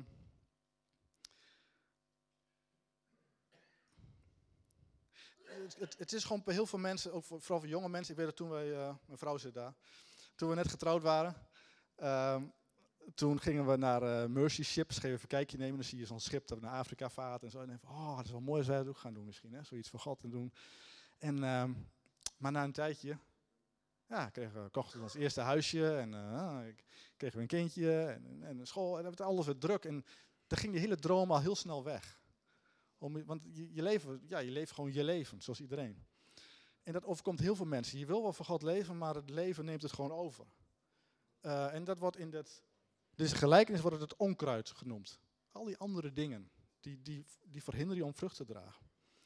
Het is gewoon bij heel veel mensen, ook vooral voor jonge mensen. Ik weet dat toen mijn vrouw zit daar. Toen we net getrouwd waren, toen gingen we naar Mercy Ships, gingen we even een kijkje nemen. Dan zie je zo'n schip dat naar Afrika vaart en zo. En dan denk je, dat is wel mooi als wij dat ook gaan doen misschien. Hè? Zoiets voor God te doen. En, maar na een tijdje, kochten we ons eerste huisje. En kregen we een kindje en school. En dat werd alles weer druk. En dan ging je hele droom al heel snel weg. Want je leeft gewoon je leven, zoals iedereen. En dat overkomt heel veel mensen. Je wil wel voor God leven, maar het leven neemt het gewoon over. En dat wordt in deze gelijkenis wordt het onkruid genoemd. Al die andere dingen, die verhinderen je om vrucht te dragen.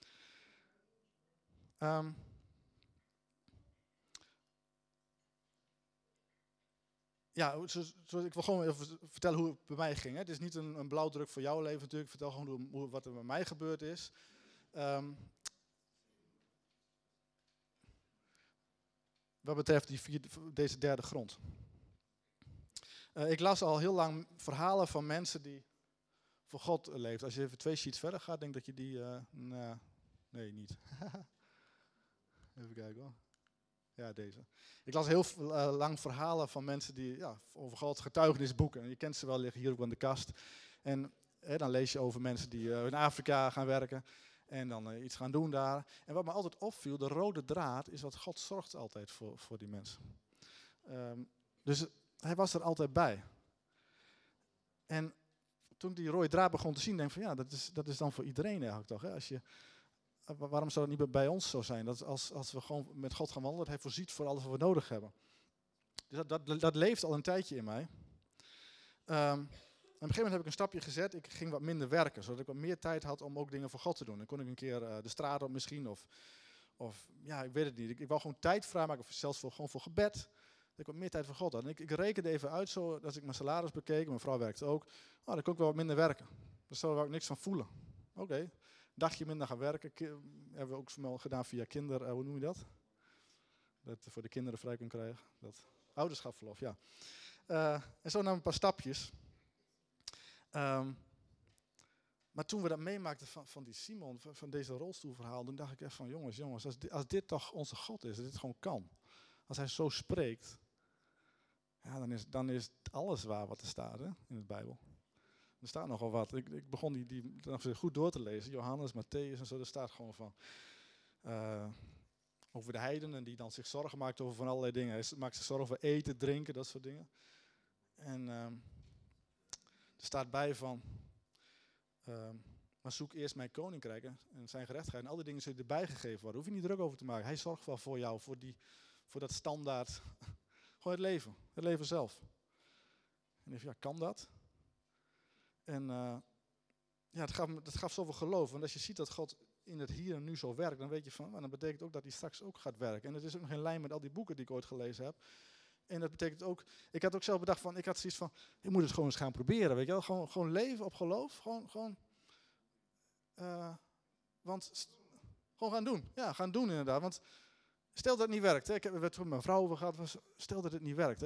Ik wil gewoon even vertellen hoe het bij mij ging. Hè. Het is niet een blauwdruk voor jouw leven natuurlijk. Ik vertel gewoon wat er bij mij gebeurd is. Wat betreft deze derde grond. Ik las al heel lang verhalen van mensen die voor God leefden. Als je even 2 sheets verder gaat, denk dat je die... nee, niet. Even kijken hoor. Ja, deze. Ik las heel lang verhalen van mensen die over God getuigenisboeken. En je kent ze wel, liggen hier ook aan de kast. En dan lees je over mensen die in Afrika gaan werken. En dan iets gaan doen daar. En wat me altijd opviel, de rode draad, is dat God zorgt altijd voor die mensen. Dus hij was er altijd bij. En toen ik die rode draad begon te zien, denk ik van dat is dan voor iedereen eigenlijk toch. Hè? Waarom zou het niet bij ons zo zijn? Dat als we gewoon met God gaan wandelen, dat hij voorziet voor alles wat we nodig hebben. Dus dat leeft al een tijdje in mij. Op een gegeven moment heb ik een stapje gezet. Ik ging wat minder werken, zodat ik wat meer tijd had om ook dingen voor God te doen. Dan kon ik een keer de straat op misschien, of ik weet het niet. Ik wou gewoon tijd vrijmaken, zelfs gewoon voor gebed. Dat ik wat meer tijd voor God had. En ik rekende even uit, zo, als ik mijn salaris bekeek, mijn vrouw werkte ook. Dan kon ik wel wat minder werken. Dus daar wou ik niks van voelen. Oké. dagje minder gaan werken. Hebben we ook gedaan via hoe noem je dat? Dat voor de kinderen vrij kunnen krijgen. Dat ouderschapsverlof, ja. En zo namen we een paar stapjes. Maar toen we dat meemaakten van die Simon, van deze rolstoelverhaal, dan dacht ik echt van jongens, als dit toch onze God is, als dit gewoon kan. Als hij zo spreekt, ja, dan is alles waar wat er staat, hè, in de Bijbel. Er staat nogal wat. Ik begon die goed door te lezen. Johannes, Matthäus en zo. Er staat gewoon van over de heidenen die dan zich zorgen maakt over van allerlei dingen. Hij maakt zich zorgen over eten, drinken, dat soort dingen. En er staat bij van, maar zoek eerst mijn koninkrijk en zijn gerechtigheid. En al die dingen zullen erbij gegeven worden. Hoef je niet druk over te maken. Hij zorgt wel voor jou, voor dat standaard. Gewoon het leven zelf. En ik ja, kan dat? En ja, dat gaf zoveel geloof. Want als je ziet dat God in het hier en nu zo werkt, dan weet je van, dan betekent ook dat hij straks ook gaat werken. En het is ook nog in lijn met al die boeken die ik ooit gelezen heb. En dat betekent ook, ik had ook zelf bedacht van, ik had zoiets van, ik moet het gewoon eens gaan proberen, weet je wel. Gewoon leven op geloof. Gewoon gaan doen. Ja, gaan doen inderdaad. Want stel dat het niet werkt. Hè. Ik heb het met mijn vrouw over gehad. Stel dat het niet werkt. Hè.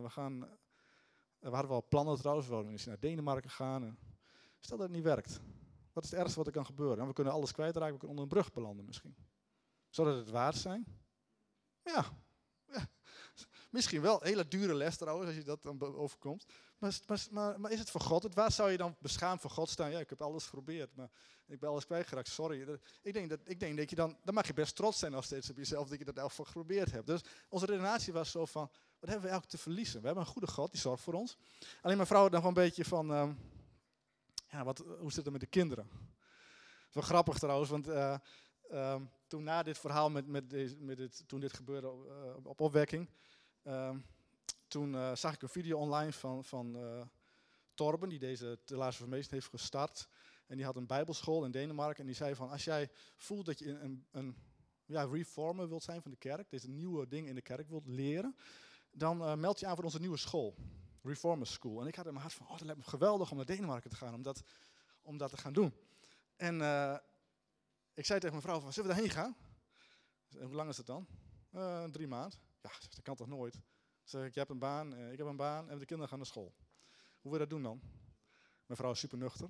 We hadden wel plannen trouwens. We wilden eens naar Denemarken gaan. En stel dat het niet werkt. Wat is het ergste wat er kan gebeuren? En we kunnen alles kwijtraken. We kunnen onder een brug belanden misschien. Zou dat het waard zijn? Ja. Misschien wel. Een hele dure les trouwens, als je dat dan overkomt. Maar is het voor God? Waar zou je dan beschaamd voor God staan? Ja, ik heb alles geprobeerd, maar ik ben alles kwijtgeraakt. Sorry. Ik denk dat je dan mag je best trots zijn nog steeds op jezelf dat je dat elk geprobeerd hebt. Dus onze redenatie was zo van, wat hebben we eigenlijk te verliezen? We hebben een goede God, die zorgt voor ons. Alleen mijn vrouw had nog wel een beetje van, hoe zit het met de kinderen? Dat is wel grappig trouwens, want toen na dit verhaal, toen dit gebeurde op opwekking, toen zag ik een video online van Torben, die deze Telaarse Vermeester heeft gestart. En die had een bijbelschool in Denemarken. En die zei van, als jij voelt dat je een reformer wilt zijn van de kerk, deze nieuwe dingen in de kerk wilt leren, dan meld je aan voor onze nieuwe school, Reformers School. En ik had in mijn hart van, dat lijkt me geweldig om naar Denemarken te gaan, om dat te gaan doen. En ik zei tegen mijn vrouw van, zullen we daarheen gaan? En hoe lang is het dan? 3 maanden. Ja, dat kan toch nooit? Zeg ik, je hebt een baan, ik heb een baan en de kinderen gaan naar school. Hoe wil je dat doen dan? Mijn vrouw is super nuchter.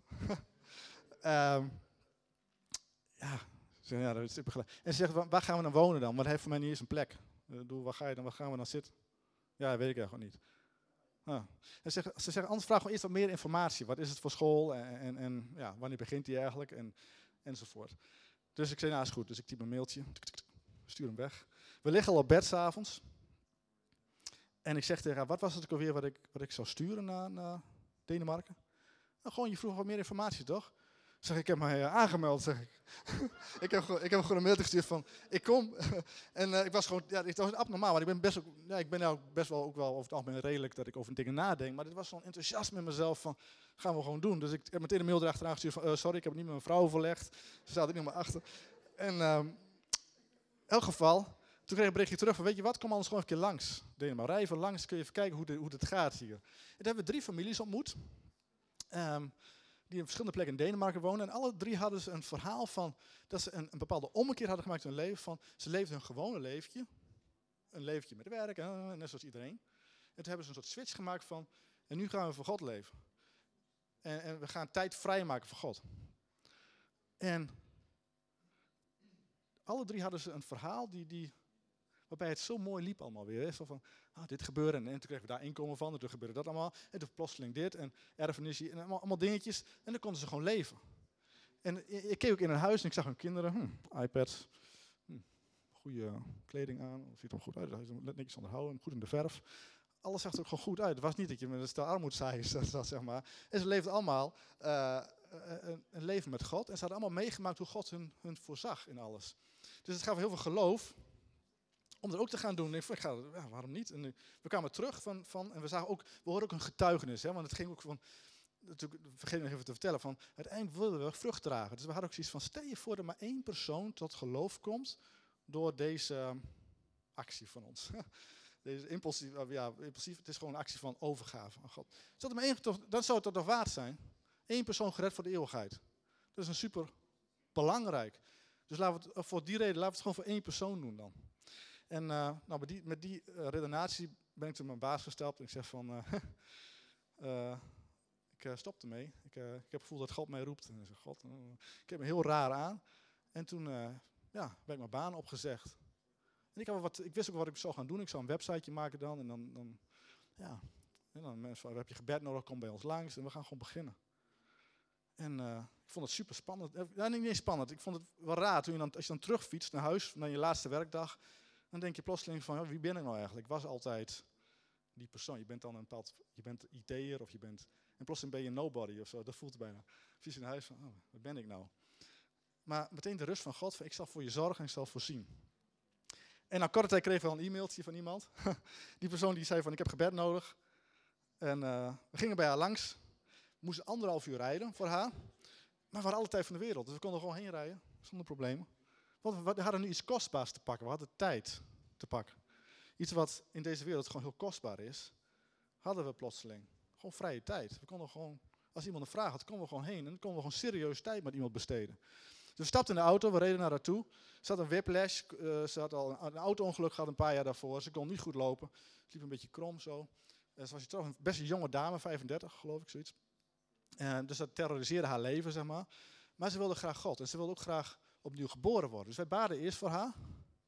Dat is super gelijk. En ze zegt, waar gaan we dan wonen dan? Want hij heeft voor mij niet eens een plek. Waar gaan we dan zitten? Ja, weet ik eigenlijk niet. En ze zeggen, anders vragen we eerst wat meer informatie. Wat is het voor school en wanneer begint die eigenlijk enzovoort. Dus ik zei, is goed. Dus ik typ een mailtje, stuur hem weg. We liggen al op bed 's avonds. En ik zeg tegen haar, wat was het ook alweer wat ik zou sturen naar Denemarken? Nou, gewoon, je vroeg wat meer informatie, toch? Zeg ik heb mij aangemeld, zeg ik. ik heb gewoon een mail gestuurd van, ik kom. En ik was gewoon, het was abnormaal, want ik ben nou best wel ook wel over het algemeen redelijk dat ik over dingen nadenk. Maar dit was zo'n enthousiasme in mezelf van, gaan we gewoon doen. Dus ik heb meteen een mail erachteraan gestuurd van, sorry, ik heb het niet met mijn vrouw overlegd. Ze staat er niet meer achter. En in elk geval, toen kreeg ik een berichtje terug van, weet je wat, kom anders gewoon even langs. Denemarken, rij even langs, kun je even kijken hoe het gaat hier. En toen hebben we 3 families ontmoet. Die op verschillende plekken in Denemarken wonen. En alle 3 hadden ze een verhaal van dat ze een bepaalde ommekeer hadden gemaakt in hun leven. Van, ze leefden een gewone leventje. Een leventje met werk, net zoals iedereen. En toen hebben ze een soort switch gemaakt van, en nu gaan we voor God leven. En we gaan tijd vrijmaken voor God. En alle 3 hadden ze een verhaal waarbij het zo mooi liep allemaal weer. Zo van, dit gebeurde en toen kregen we daar inkomen van. En toen gebeurde dat allemaal. En toen plotseling dit en erfenis en allemaal dingetjes. En dan konden ze gewoon leven. En ik keek ook in hun huis en ik zag hun kinderen. iPads, goede kleding aan. Ziet er goed uit. Netjes onderhouden, goed in de verf. Alles zag er ook gewoon goed uit. Het was niet dat je met een stel armoedzaaiers zat, zeg maar. En ze leefden allemaal een leven met God. En ze hadden allemaal meegemaakt hoe God hun voorzag in alles. Dus het gaf heel veel geloof om dat ook te gaan doen. Ik dacht, waarom niet? En we kwamen terug van en we hoorden ook een getuigenis. Hè, want het ging ook van, natuurlijk, vergeet nog even te vertellen, van uiteindelijk wilden we vrucht dragen. Dus we hadden ook zoiets van, stel je voor dat maar 1 persoon tot geloof komt door deze actie van ons. Deze impulsief, het is gewoon een actie van overgave aan God. Dan zou het toch waard zijn. 1 persoon gered voor de eeuwigheid. Dat is een super belangrijk. Dus voor die reden, laten we het gewoon voor één persoon doen dan. En met die redenatie ben ik toen mijn baas gestapt. En ik zeg van, ik stop ermee. Ik heb het gevoel dat God mij roept. En ik zeg, God, ik heb me heel raar aan. En toen ben ik mijn baan opgezegd. En ik wist ook wat ik zou gaan doen. Ik zou een websiteje maken dan. En dan mensen, heb je gebed nodig, kom bij ons langs. En we gaan gewoon beginnen. En ik vond het super spannend. Niet eens spannend. Ik vond het wel raar. Als je dan terugfietst naar huis, naar je laatste werkdag. Dan denk je plotseling van, wie ben ik nou eigenlijk? Ik was altijd die persoon. Je bent dan je bent IT'er of je bent... En plotseling ben je nobody of zo. Dat voelt bijna. Fiets in huis van, wat ben ik nou? Maar meteen de rust van God. Van, ik zal voor je zorgen en ik zal voorzien. En na korte tijd kregen we al een e-mailtje van iemand. Die persoon die zei van, ik heb gebed nodig. En we gingen bij haar langs. We moesten 1,5 uur rijden voor haar. Maar we hadden alle tijd van de wereld. Dus we konden gewoon heen rijden. Zonder problemen. Want we hadden nu iets kostbaars te pakken. We hadden tijd te pakken. Iets wat in deze wereld gewoon heel kostbaar is. Hadden we plotseling. Gewoon vrije tijd. We konden gewoon, als iemand een vraag had, konden we gewoon heen. En dan konden we gewoon serieus tijd met iemand besteden. Dus we stapten in de auto, we reden naar haar toe. Ze had een whiplash. Ze had al een auto-ongeluk gehad een paar jaar daarvoor. Ze kon niet goed lopen. Ze liep een beetje krom zo. Ze was toch een best een jonge dame, 35 geloof ik, zoiets. Dus dat terroriseerde haar leven, zeg maar. Maar ze wilde graag God. En ze wilde ook graag opnieuw geboren worden. Dus wij baden eerst voor haar.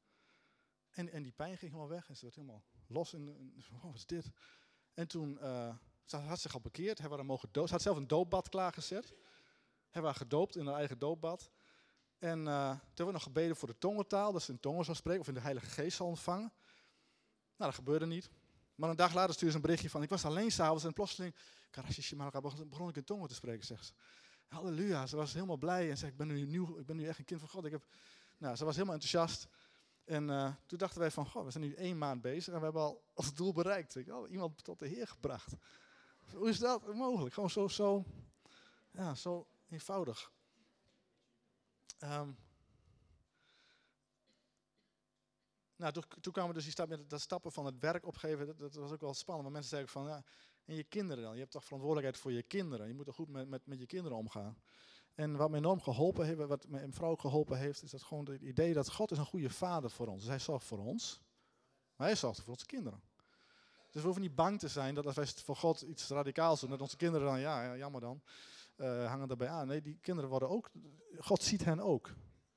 En die pijn ging helemaal weg. En ze werd helemaal los. Wat is dit? En toen ze had zich al bekeerd. Hebben we haar mogen dopen. Ze had zelf een doopbad klaargezet. Hebben we haar gedoopt in haar eigen doopbad. En toen hebben we nog gebeden voor de tongentaal. Dat ze in tongen zou spreken. Of in de Heilige Geest zou ontvangen. Nou, dat gebeurde niet. Maar een dag later stuurde ze een berichtje van, ik was alleen s'avonds en plotseling, begon ik in tongen te spreken, zegt ze. Halleluja, ze was helemaal blij en zei, ik ben nu echt een kind van God. Ze was helemaal enthousiast. En toen dachten wij van, we zijn nu 1 maand bezig en we hebben al het doel bereikt. Iemand tot de Heer gebracht. Hoe is dat mogelijk? Gewoon zo eenvoudig. Toen kwamen we dus die stap met dat stappen van het werk opgeven. Dat was ook wel spannend. Maar mensen zeiden van, en je kinderen dan? Je hebt toch verantwoordelijkheid voor je kinderen. Je moet er goed met je kinderen omgaan. En wat me enorm geholpen heeft, wat mijn vrouw ook geholpen heeft, is dat gewoon het idee dat God is een goede vader voor ons. Dus hij zorgt voor ons, maar hij zorgt voor onze kinderen. Dus we hoeven niet bang te zijn dat als wij voor God iets radicaals doen, dat onze kinderen dan, jammer dan, hangen daarbij aan. Nee, die kinderen worden ook, God ziet hen ook.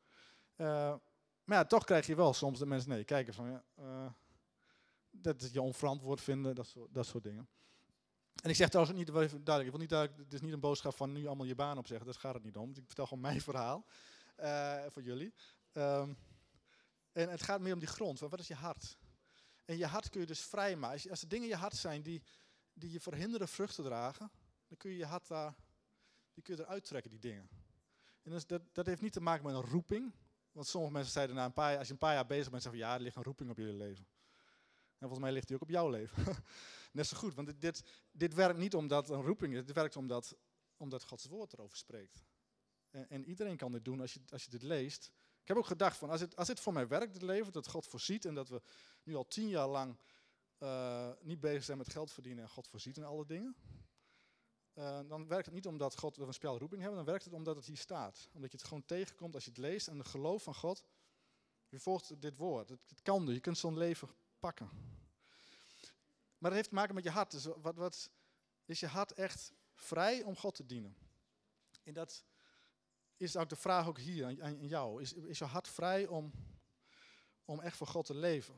Maar toch krijg je wel soms de mensen kijken van, dat je onverantwoord vinden, dat soort dingen. En ik zeg trouwens niet duidelijk, het is niet een boodschap van nu allemaal je baan opzeggen, daar gaat het niet om. Ik vertel gewoon mijn verhaal voor jullie. En het gaat meer om die grond, wat is je hart? En je hart kun je dus vrijmaken. Als er dingen in je hart zijn die je verhinderen vrucht te dragen, dan kun je je hart die kun je eruit trekken, die dingen. En dus dat heeft niet te maken met een roeping. Want sommige mensen zeiden als je een paar jaar bezig bent, zeggen van er ligt een roeping op jullie leven. En volgens mij ligt die ook op jouw leven. Net zo goed, want dit werkt niet omdat een roeping is, dit werkt omdat Gods woord erover spreekt. En iedereen kan dit doen als je dit leest. Ik heb ook gedacht van, als dit voor mij werkt, dit leven, dat God voorziet en dat we nu al 10 jaar lang niet bezig zijn met geld verdienen en God voorziet in alle dingen. Dan werkt het niet omdat we een speciale roeping hebben, dan werkt het omdat het hier staat. Omdat je het gewoon tegenkomt als je het leest en de geloof van God. Je volgt dit woord. Het kan je kunt zo'n leven pakken. Maar dat heeft te maken met je hart. Dus wat is je hart echt vrij om God te dienen? En dat is ook de vraag ook hier aan jou. Is je hart vrij om echt voor God te leven?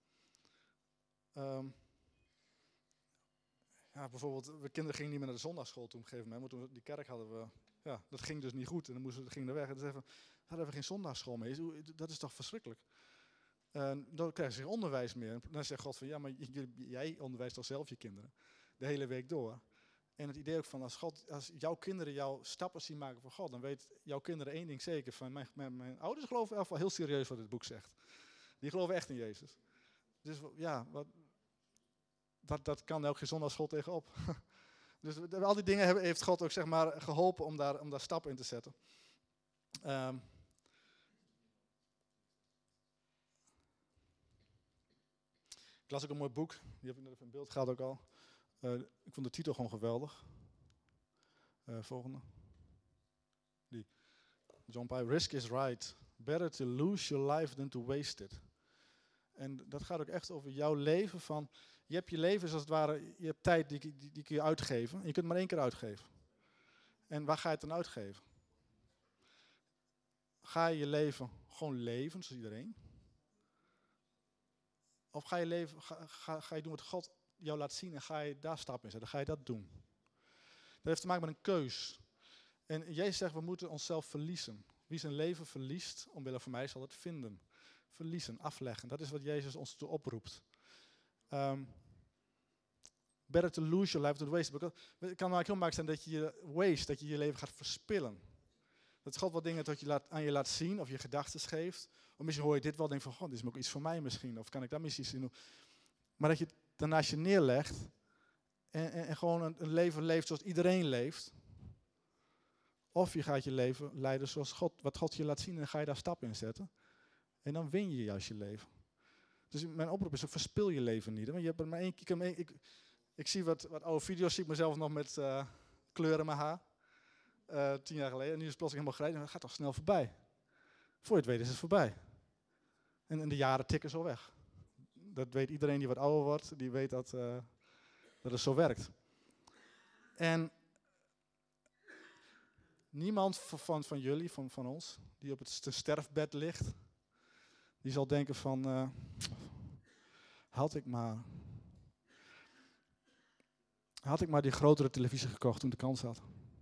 Bijvoorbeeld, we kinderen gingen niet meer naar de zondagsschool toen op een gegeven moment. Maar toen die kerk hadden we, dat ging dus niet goed. En dan gingen we weg. En dan hadden we geen zondagsschool meer. Dat is toch verschrikkelijk? Dan krijgen ze geen onderwijs meer. En dan zegt God van, maar jij onderwijst toch zelf je kinderen. De hele week door. En het idee ook van, als jouw kinderen jouw stappen zien maken voor God, dan weet jouw kinderen 1 ding zeker. Van mijn ouders geloven in ieder geval heel serieus wat het boek zegt. Die geloven echt in Jezus. Dus dat kan elke zondagsschool tegenop. Dus al die dingen heeft God ook zeg maar geholpen om daar stappen in te zetten. Ik las ook een mooi boek, die heb ik net even in beeld gehad ook al. Ik vond de titel gewoon geweldig. Volgende. Die. John Piper, risk is right. Better to lose your life than to waste it. En dat gaat ook echt over jouw leven. Van, je hebt je leven als het ware, je hebt tijd die kun je uitgeven. En je kunt het maar 1 keer uitgeven. En waar ga je het dan uitgeven? Ga je je leven gewoon leven, zoals iedereen? Of ga je, leven, ga je doen wat God jou laat zien en ga je daar stappen in zetten? Ga je dat doen? Dat heeft te maken met een keus. En Jezus zegt, we moeten onszelf verliezen. Wie zijn leven verliest, omwille van mij, zal het vinden. Verliezen, afleggen. Dat is wat Jezus ons toe oproept. Better to lose your life than to waste. Het kan eigenlijk heel makkelijk zijn dat je je leven gaat verspillen. Dat God wat dingen aan je laat zien, of je gedachten geeft. Of misschien hoor je dit wel en denk van, God, dit is ook iets voor mij misschien. Of kan ik dat misschien zien? Maar dat je het daarnaast je neerlegt en gewoon een leven leeft zoals iedereen leeft. Of je gaat je leven leiden zoals wat God je laat zien en dan ga je daar stappen in zetten. En dan win je juist je leven. Dus mijn oproep is ook, verspil je leven niet. Want je hebt er maar 1 keer. Ik zie wat oude video's, zie ik mezelf nog met kleuren in mijn haar. 10 jaar geleden. En nu is het plotseling helemaal grijs. En dat gaat toch snel voorbij. Voor je het weet is het voorbij. En de jaren tikken zo weg. Dat weet iedereen die wat ouder wordt. Die weet dat het zo werkt. En niemand van jullie, van ons, die op het sterfbed ligt, die zal denken van, had ik maar die grotere televisie gekocht toen de kans had.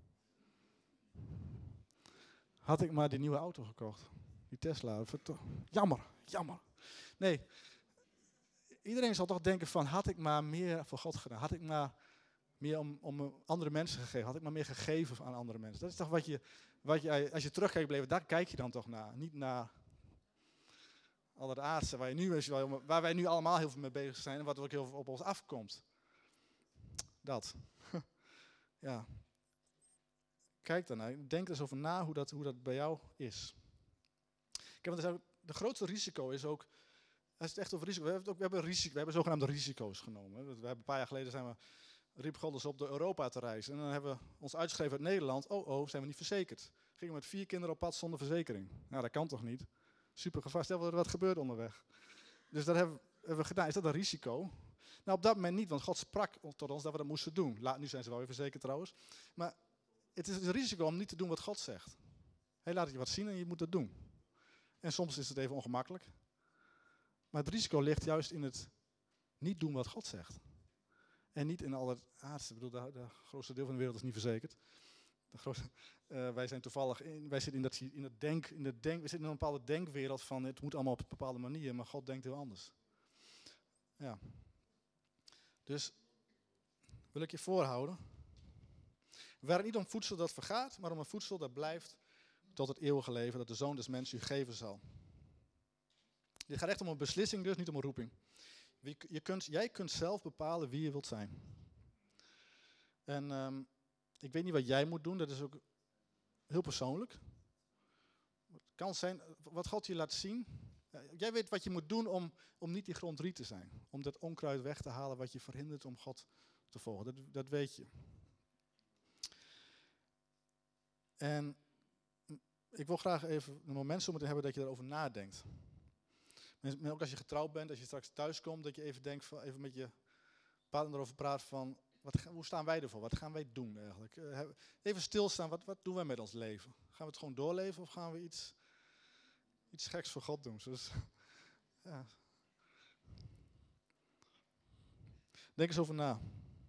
Had ik maar die nieuwe auto gekocht. Die Tesla. Jammer. Nee, iedereen zal toch denken van, had ik maar meer voor God gedaan. Had ik maar meer om andere mensen gegeven. Had ik maar meer gegeven aan andere mensen. Dat is toch wat je als je terugkijkt beleven, daar kijk je dan toch naar. Niet naar al het aardse waar wij nu allemaal heel veel mee bezig zijn. En wat ook heel veel op ons afkomt. Dat. Ja. Kijk daarnaar. Denk eens over na hoe dat bij jou is. De grootste risico is ook, als het echt over risico, we hebben zogenaamde risico's genomen. We hebben een paar jaar geleden riep God ons op door Europa te reizen. En dan hebben we ons uitgeschreven uit Nederland. Zijn we niet verzekerd. Gingen we met 4 kinderen op pad zonder verzekering. Nou, dat kan toch niet? Super gevaar. Stel dat er wat gebeurt onderweg. Dus dat hebben we gedaan. Is dat een risico? Nou, op dat moment niet, want God sprak tot ons dat we dat moesten doen. Nu zijn ze wel weer verzekerd trouwens. Maar het is een risico om niet te doen wat God zegt. Hij laat je wat zien en je moet het doen. En soms is het even ongemakkelijk. Maar het risico ligt juist in het niet doen wat God zegt. En niet in al het aardse. Ik bedoel, de grootste deel van de wereld is niet verzekerd. Wij zijn toevallig, wij zitten we zitten in een bepaalde denkwereld van het moet allemaal op een bepaalde manier, maar God denkt heel anders. Ja. Dus wil ik je voorhouden. Werk niet om voedsel dat vergaat, maar om een voedsel dat blijft tot het eeuwige leven, dat de Zoon des Mensen u geven zal. Dit gaat echt om een beslissing dus, niet om een roeping. Jij kunt zelf bepalen wie je wilt zijn. En ik weet niet wat jij moet doen, dat is ook heel persoonlijk. Het kan zijn, wat God je laat zien. Jij weet wat je moet doen om niet die grondriet te zijn. Om dat onkruid weg te halen wat je verhindert om God te volgen. Dat weet je. En ik wil graag even een moment zo moeten hebben dat je erover nadenkt. En ook als je getrouwd bent, als je straks thuis komt, dat je even denkt, even met je partner erover praat van, hoe staan wij ervoor? Wat gaan wij doen eigenlijk? Even stilstaan, wat doen wij met ons leven? Gaan we het gewoon doorleven of gaan we iets geks voor God doen? Dus, ja. Denk eens over na.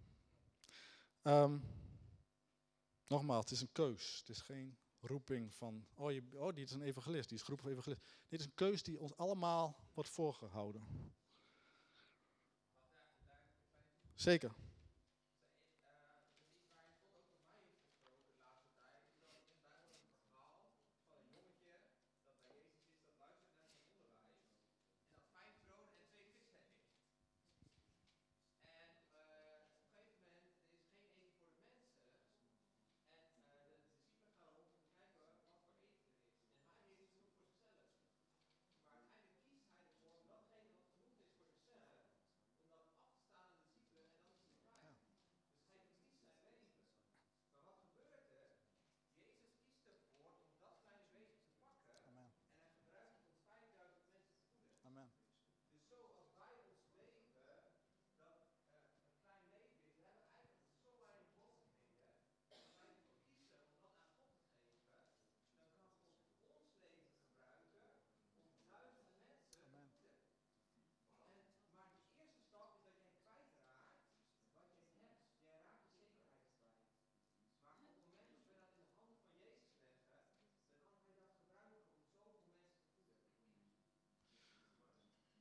Nogmaals, het is een keus. Het is geen roeping van, die is een evangelist, die is geroepen voor evangelist. Dit is een keus die ons allemaal wordt voorgehouden. Zeker.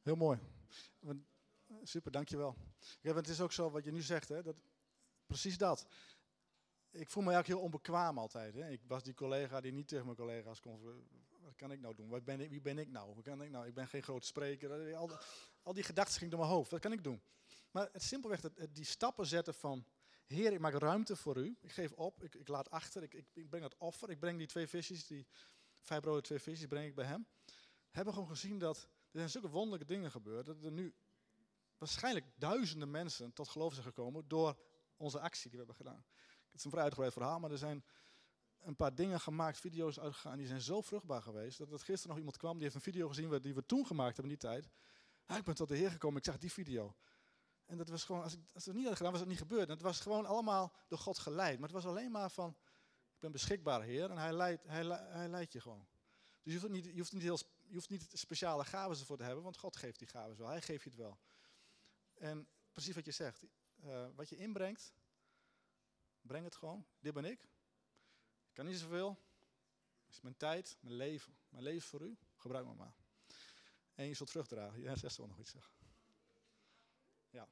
Heel mooi. Super, dankjewel. Ja, want het is ook zo wat je nu zegt, hè, precies dat. Ik voel me eigenlijk heel onbekwaam altijd. Hè. Ik was die collega die niet tegen mijn collega's kon. Wat kan ik nou doen? Wie ben ik nou? Wat kan ik nou? Ik ben geen grote spreker. Al die gedachten gingen door mijn hoofd. Wat kan ik doen? Maar het simpelweg die stappen zetten van... Heer, ik maak ruimte voor u. Ik geef op. Ik laat achter. Ik breng dat offer. Ik breng die 2 visjes, die 5 broden, 2 visjes, breng ik bij hem. Hebben gewoon gezien dat er zijn zulke wonderlijke dingen gebeurd. Dat er nu waarschijnlijk duizenden mensen tot geloof zijn gekomen door onze actie die we hebben gedaan. Het is een vrij uitgebreid verhaal, maar er zijn een paar dingen gemaakt, video's uitgegaan, die zijn zo vruchtbaar geweest. Dat gisteren nog iemand kwam, die heeft een video gezien die we toen gemaakt hebben in die tijd. Ik ben tot de Heer gekomen, ik zag die video. En dat was gewoon, als we het niet hadden gedaan, was het niet gebeurd. En het was gewoon allemaal door God geleid. Maar het was alleen maar van, ik ben beschikbaar Heer en hij leidt je gewoon. Dus je hoeft niet speciale gaven ervoor te hebben, want God geeft die gaven wel. Hij geeft je het wel. En precies wat je zegt, wat je inbrengt, breng het gewoon. Dit ben ik. Ik kan niet zoveel. Het is mijn tijd, mijn leven voor u. Gebruik me maar. En je zult terugdragen. Ja, zegt wel nog iets. Zeg. Ja.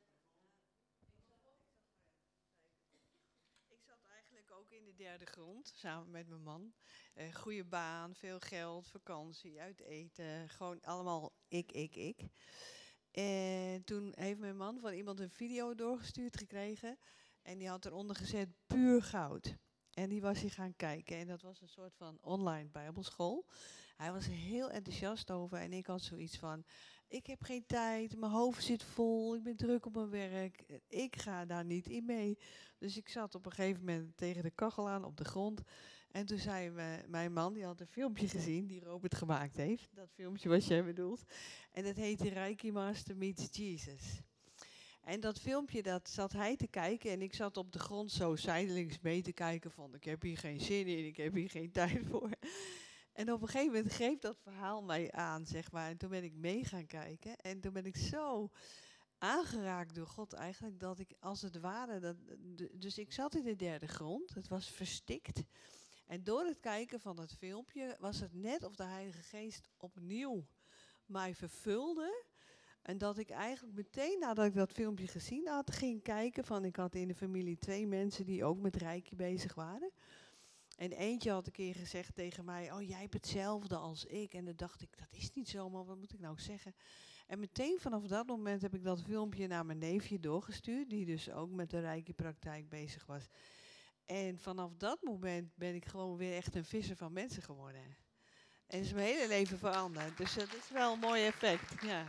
Ik zat eigenlijk ook in de derde grond, samen met mijn man. Goede baan, veel geld, vakantie, uit eten. Gewoon allemaal ik. En toen heeft mijn man van iemand een video doorgestuurd gekregen. En die had eronder gezet puur goud. En die was hij gaan kijken. En dat was een soort van online bijbelschool. Hij was er heel enthousiast over. En ik had zoiets van, ik heb geen tijd. Mijn hoofd zit vol. Ik ben druk op mijn werk. Ik ga daar niet in mee. Dus ik zat op een gegeven moment tegen de kachel aan op de grond. En toen zei mijn man, die had een filmpje gezien die Robert gemaakt heeft. Dat filmpje wat jij bedoelt. En dat heette Reiki Master Meets Jesus. En dat filmpje, dat zat hij te kijken en ik zat op de grond zo zijdelings mee te kijken van, ik heb hier geen zin in, ik heb hier geen tijd voor. En op een gegeven moment greep dat verhaal mij aan, zeg maar. En toen ben ik mee gaan kijken en toen ben ik zo aangeraakt door God eigenlijk, dat ik als het ware, dus ik zat in de derde grond, het was verstikt. En door het kijken van het filmpje was het net of de Heilige Geest opnieuw mij vervulde. En dat ik eigenlijk meteen nadat ik dat filmpje gezien had, ging kijken van, ik had in de familie 2 mensen die ook met Reiki bezig waren. En eentje had een keer gezegd tegen mij, oh jij hebt hetzelfde als ik. En dan dacht ik, dat is niet zo, maar wat moet ik nou zeggen? En meteen vanaf dat moment heb ik dat filmpje naar mijn neefje doorgestuurd, die dus ook met de Reiki-praktijk bezig was. En vanaf dat moment ben ik gewoon weer echt een visser van mensen geworden. En is mijn hele leven veranderd. Dus dat is wel een mooi effect, ja.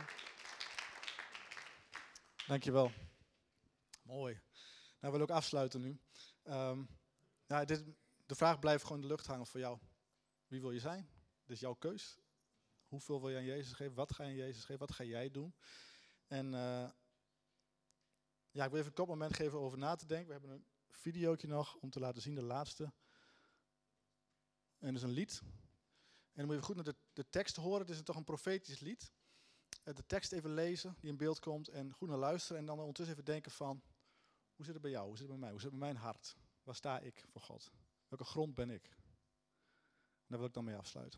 Dankjewel. Mooi. Nou, we willen ook afsluiten nu. De vraag blijft gewoon in de lucht hangen voor jou. Wie wil je zijn? Dit is jouw keus. Hoeveel wil je aan Jezus geven? Wat ga je aan Jezus geven? Wat ga jij doen? En ik wil even een kort moment geven over na te denken. We hebben een videootje nog om te laten zien, de laatste. En dat is een lied. En dan moet je goed naar de tekst horen. Het is toch een profetisch lied. De tekst even lezen, die in beeld komt, en goed naar luisteren. En dan ondertussen even denken van, hoe zit het bij jou? Hoe zit het bij mij? Hoe zit het bij mijn hart? Waar sta ik voor God? Welke grond ben ik? En daar wil ik dan mee afsluiten.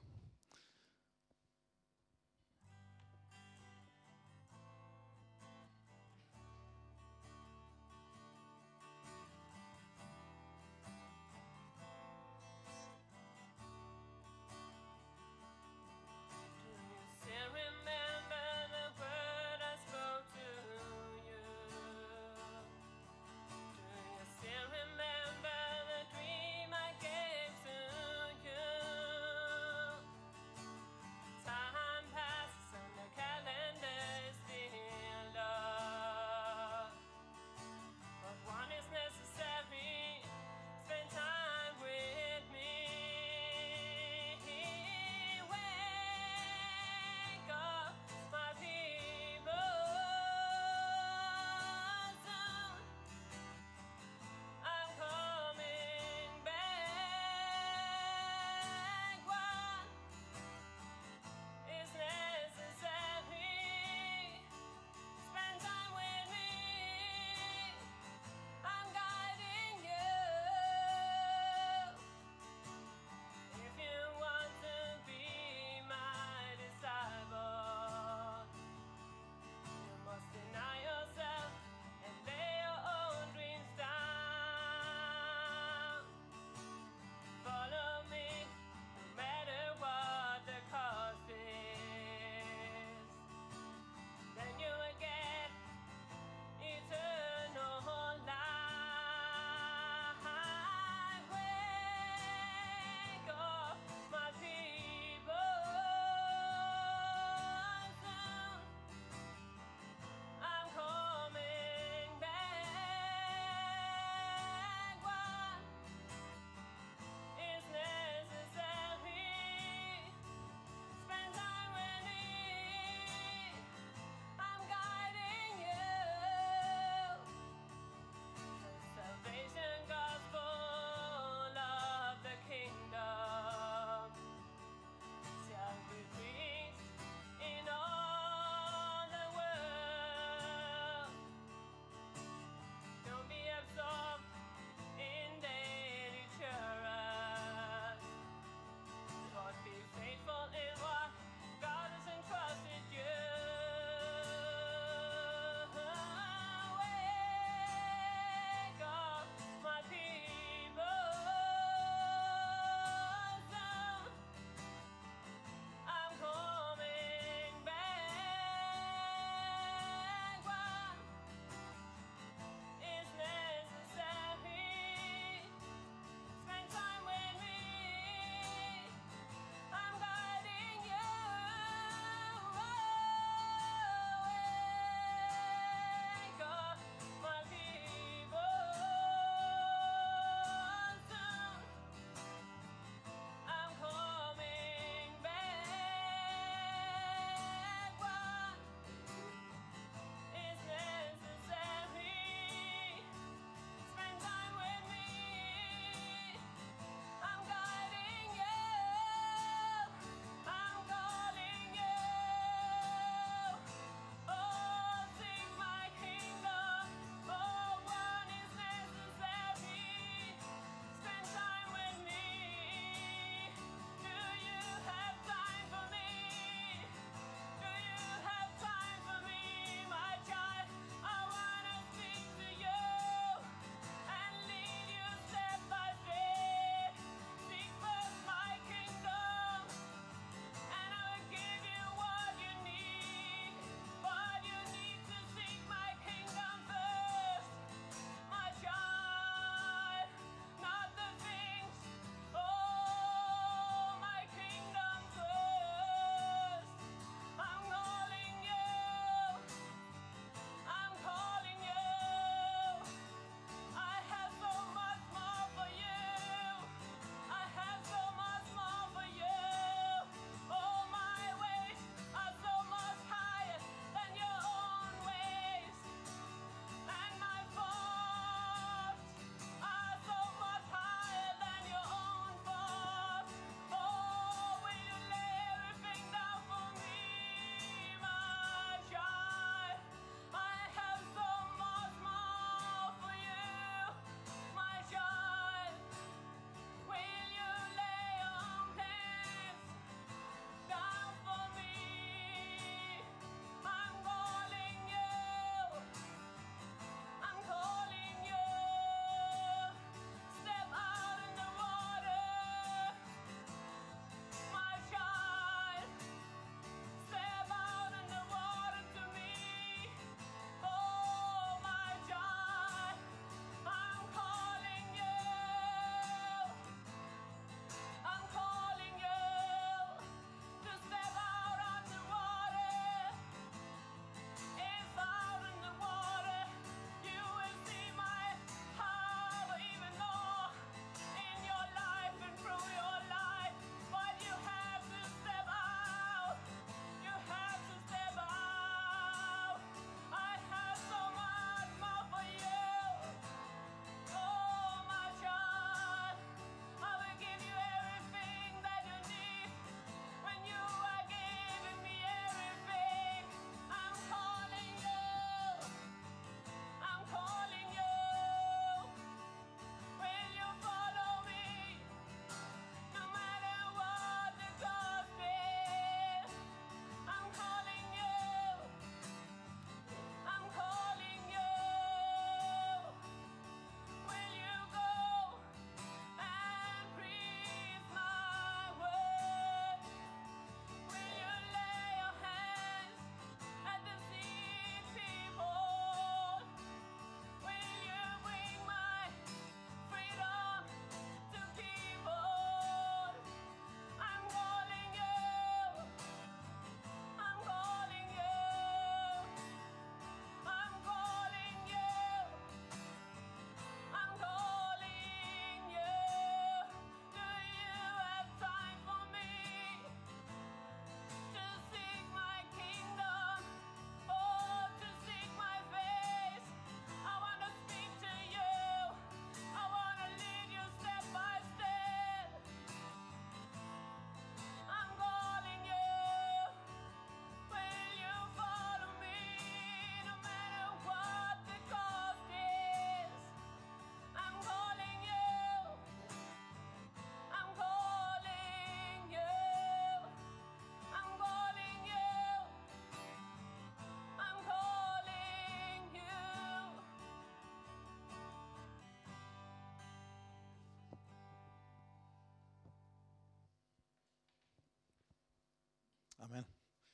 Amen.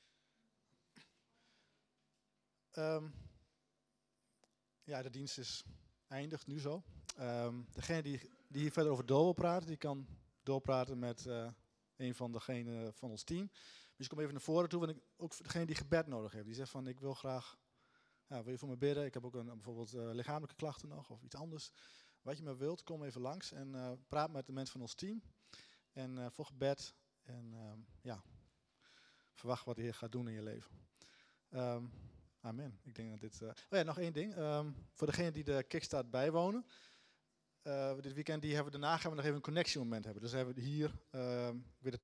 Ja, de dienst is eindigt nu zo. Degene die hier verder over door wil praten, die kan doorpraten met een van degenen van ons team. Dus kom even naar voren toe, want ook voor degene die gebed nodig heeft. Die zegt van, ik wil graag, wil je voor me bidden? Ik heb ook bijvoorbeeld lichamelijke klachten nog of iets anders. Wat je maar wilt, kom even langs en praat met de mensen van ons team. En voor gebed en verwacht wat de Heer gaat doen in je leven. Amen. Ik denk dat dit... nog één ding. Voor degenen die de Kickstart bijwonen. Dit weekend daarna gaan we nog even een connectiemoment hebben. Dus hebben we hier weer de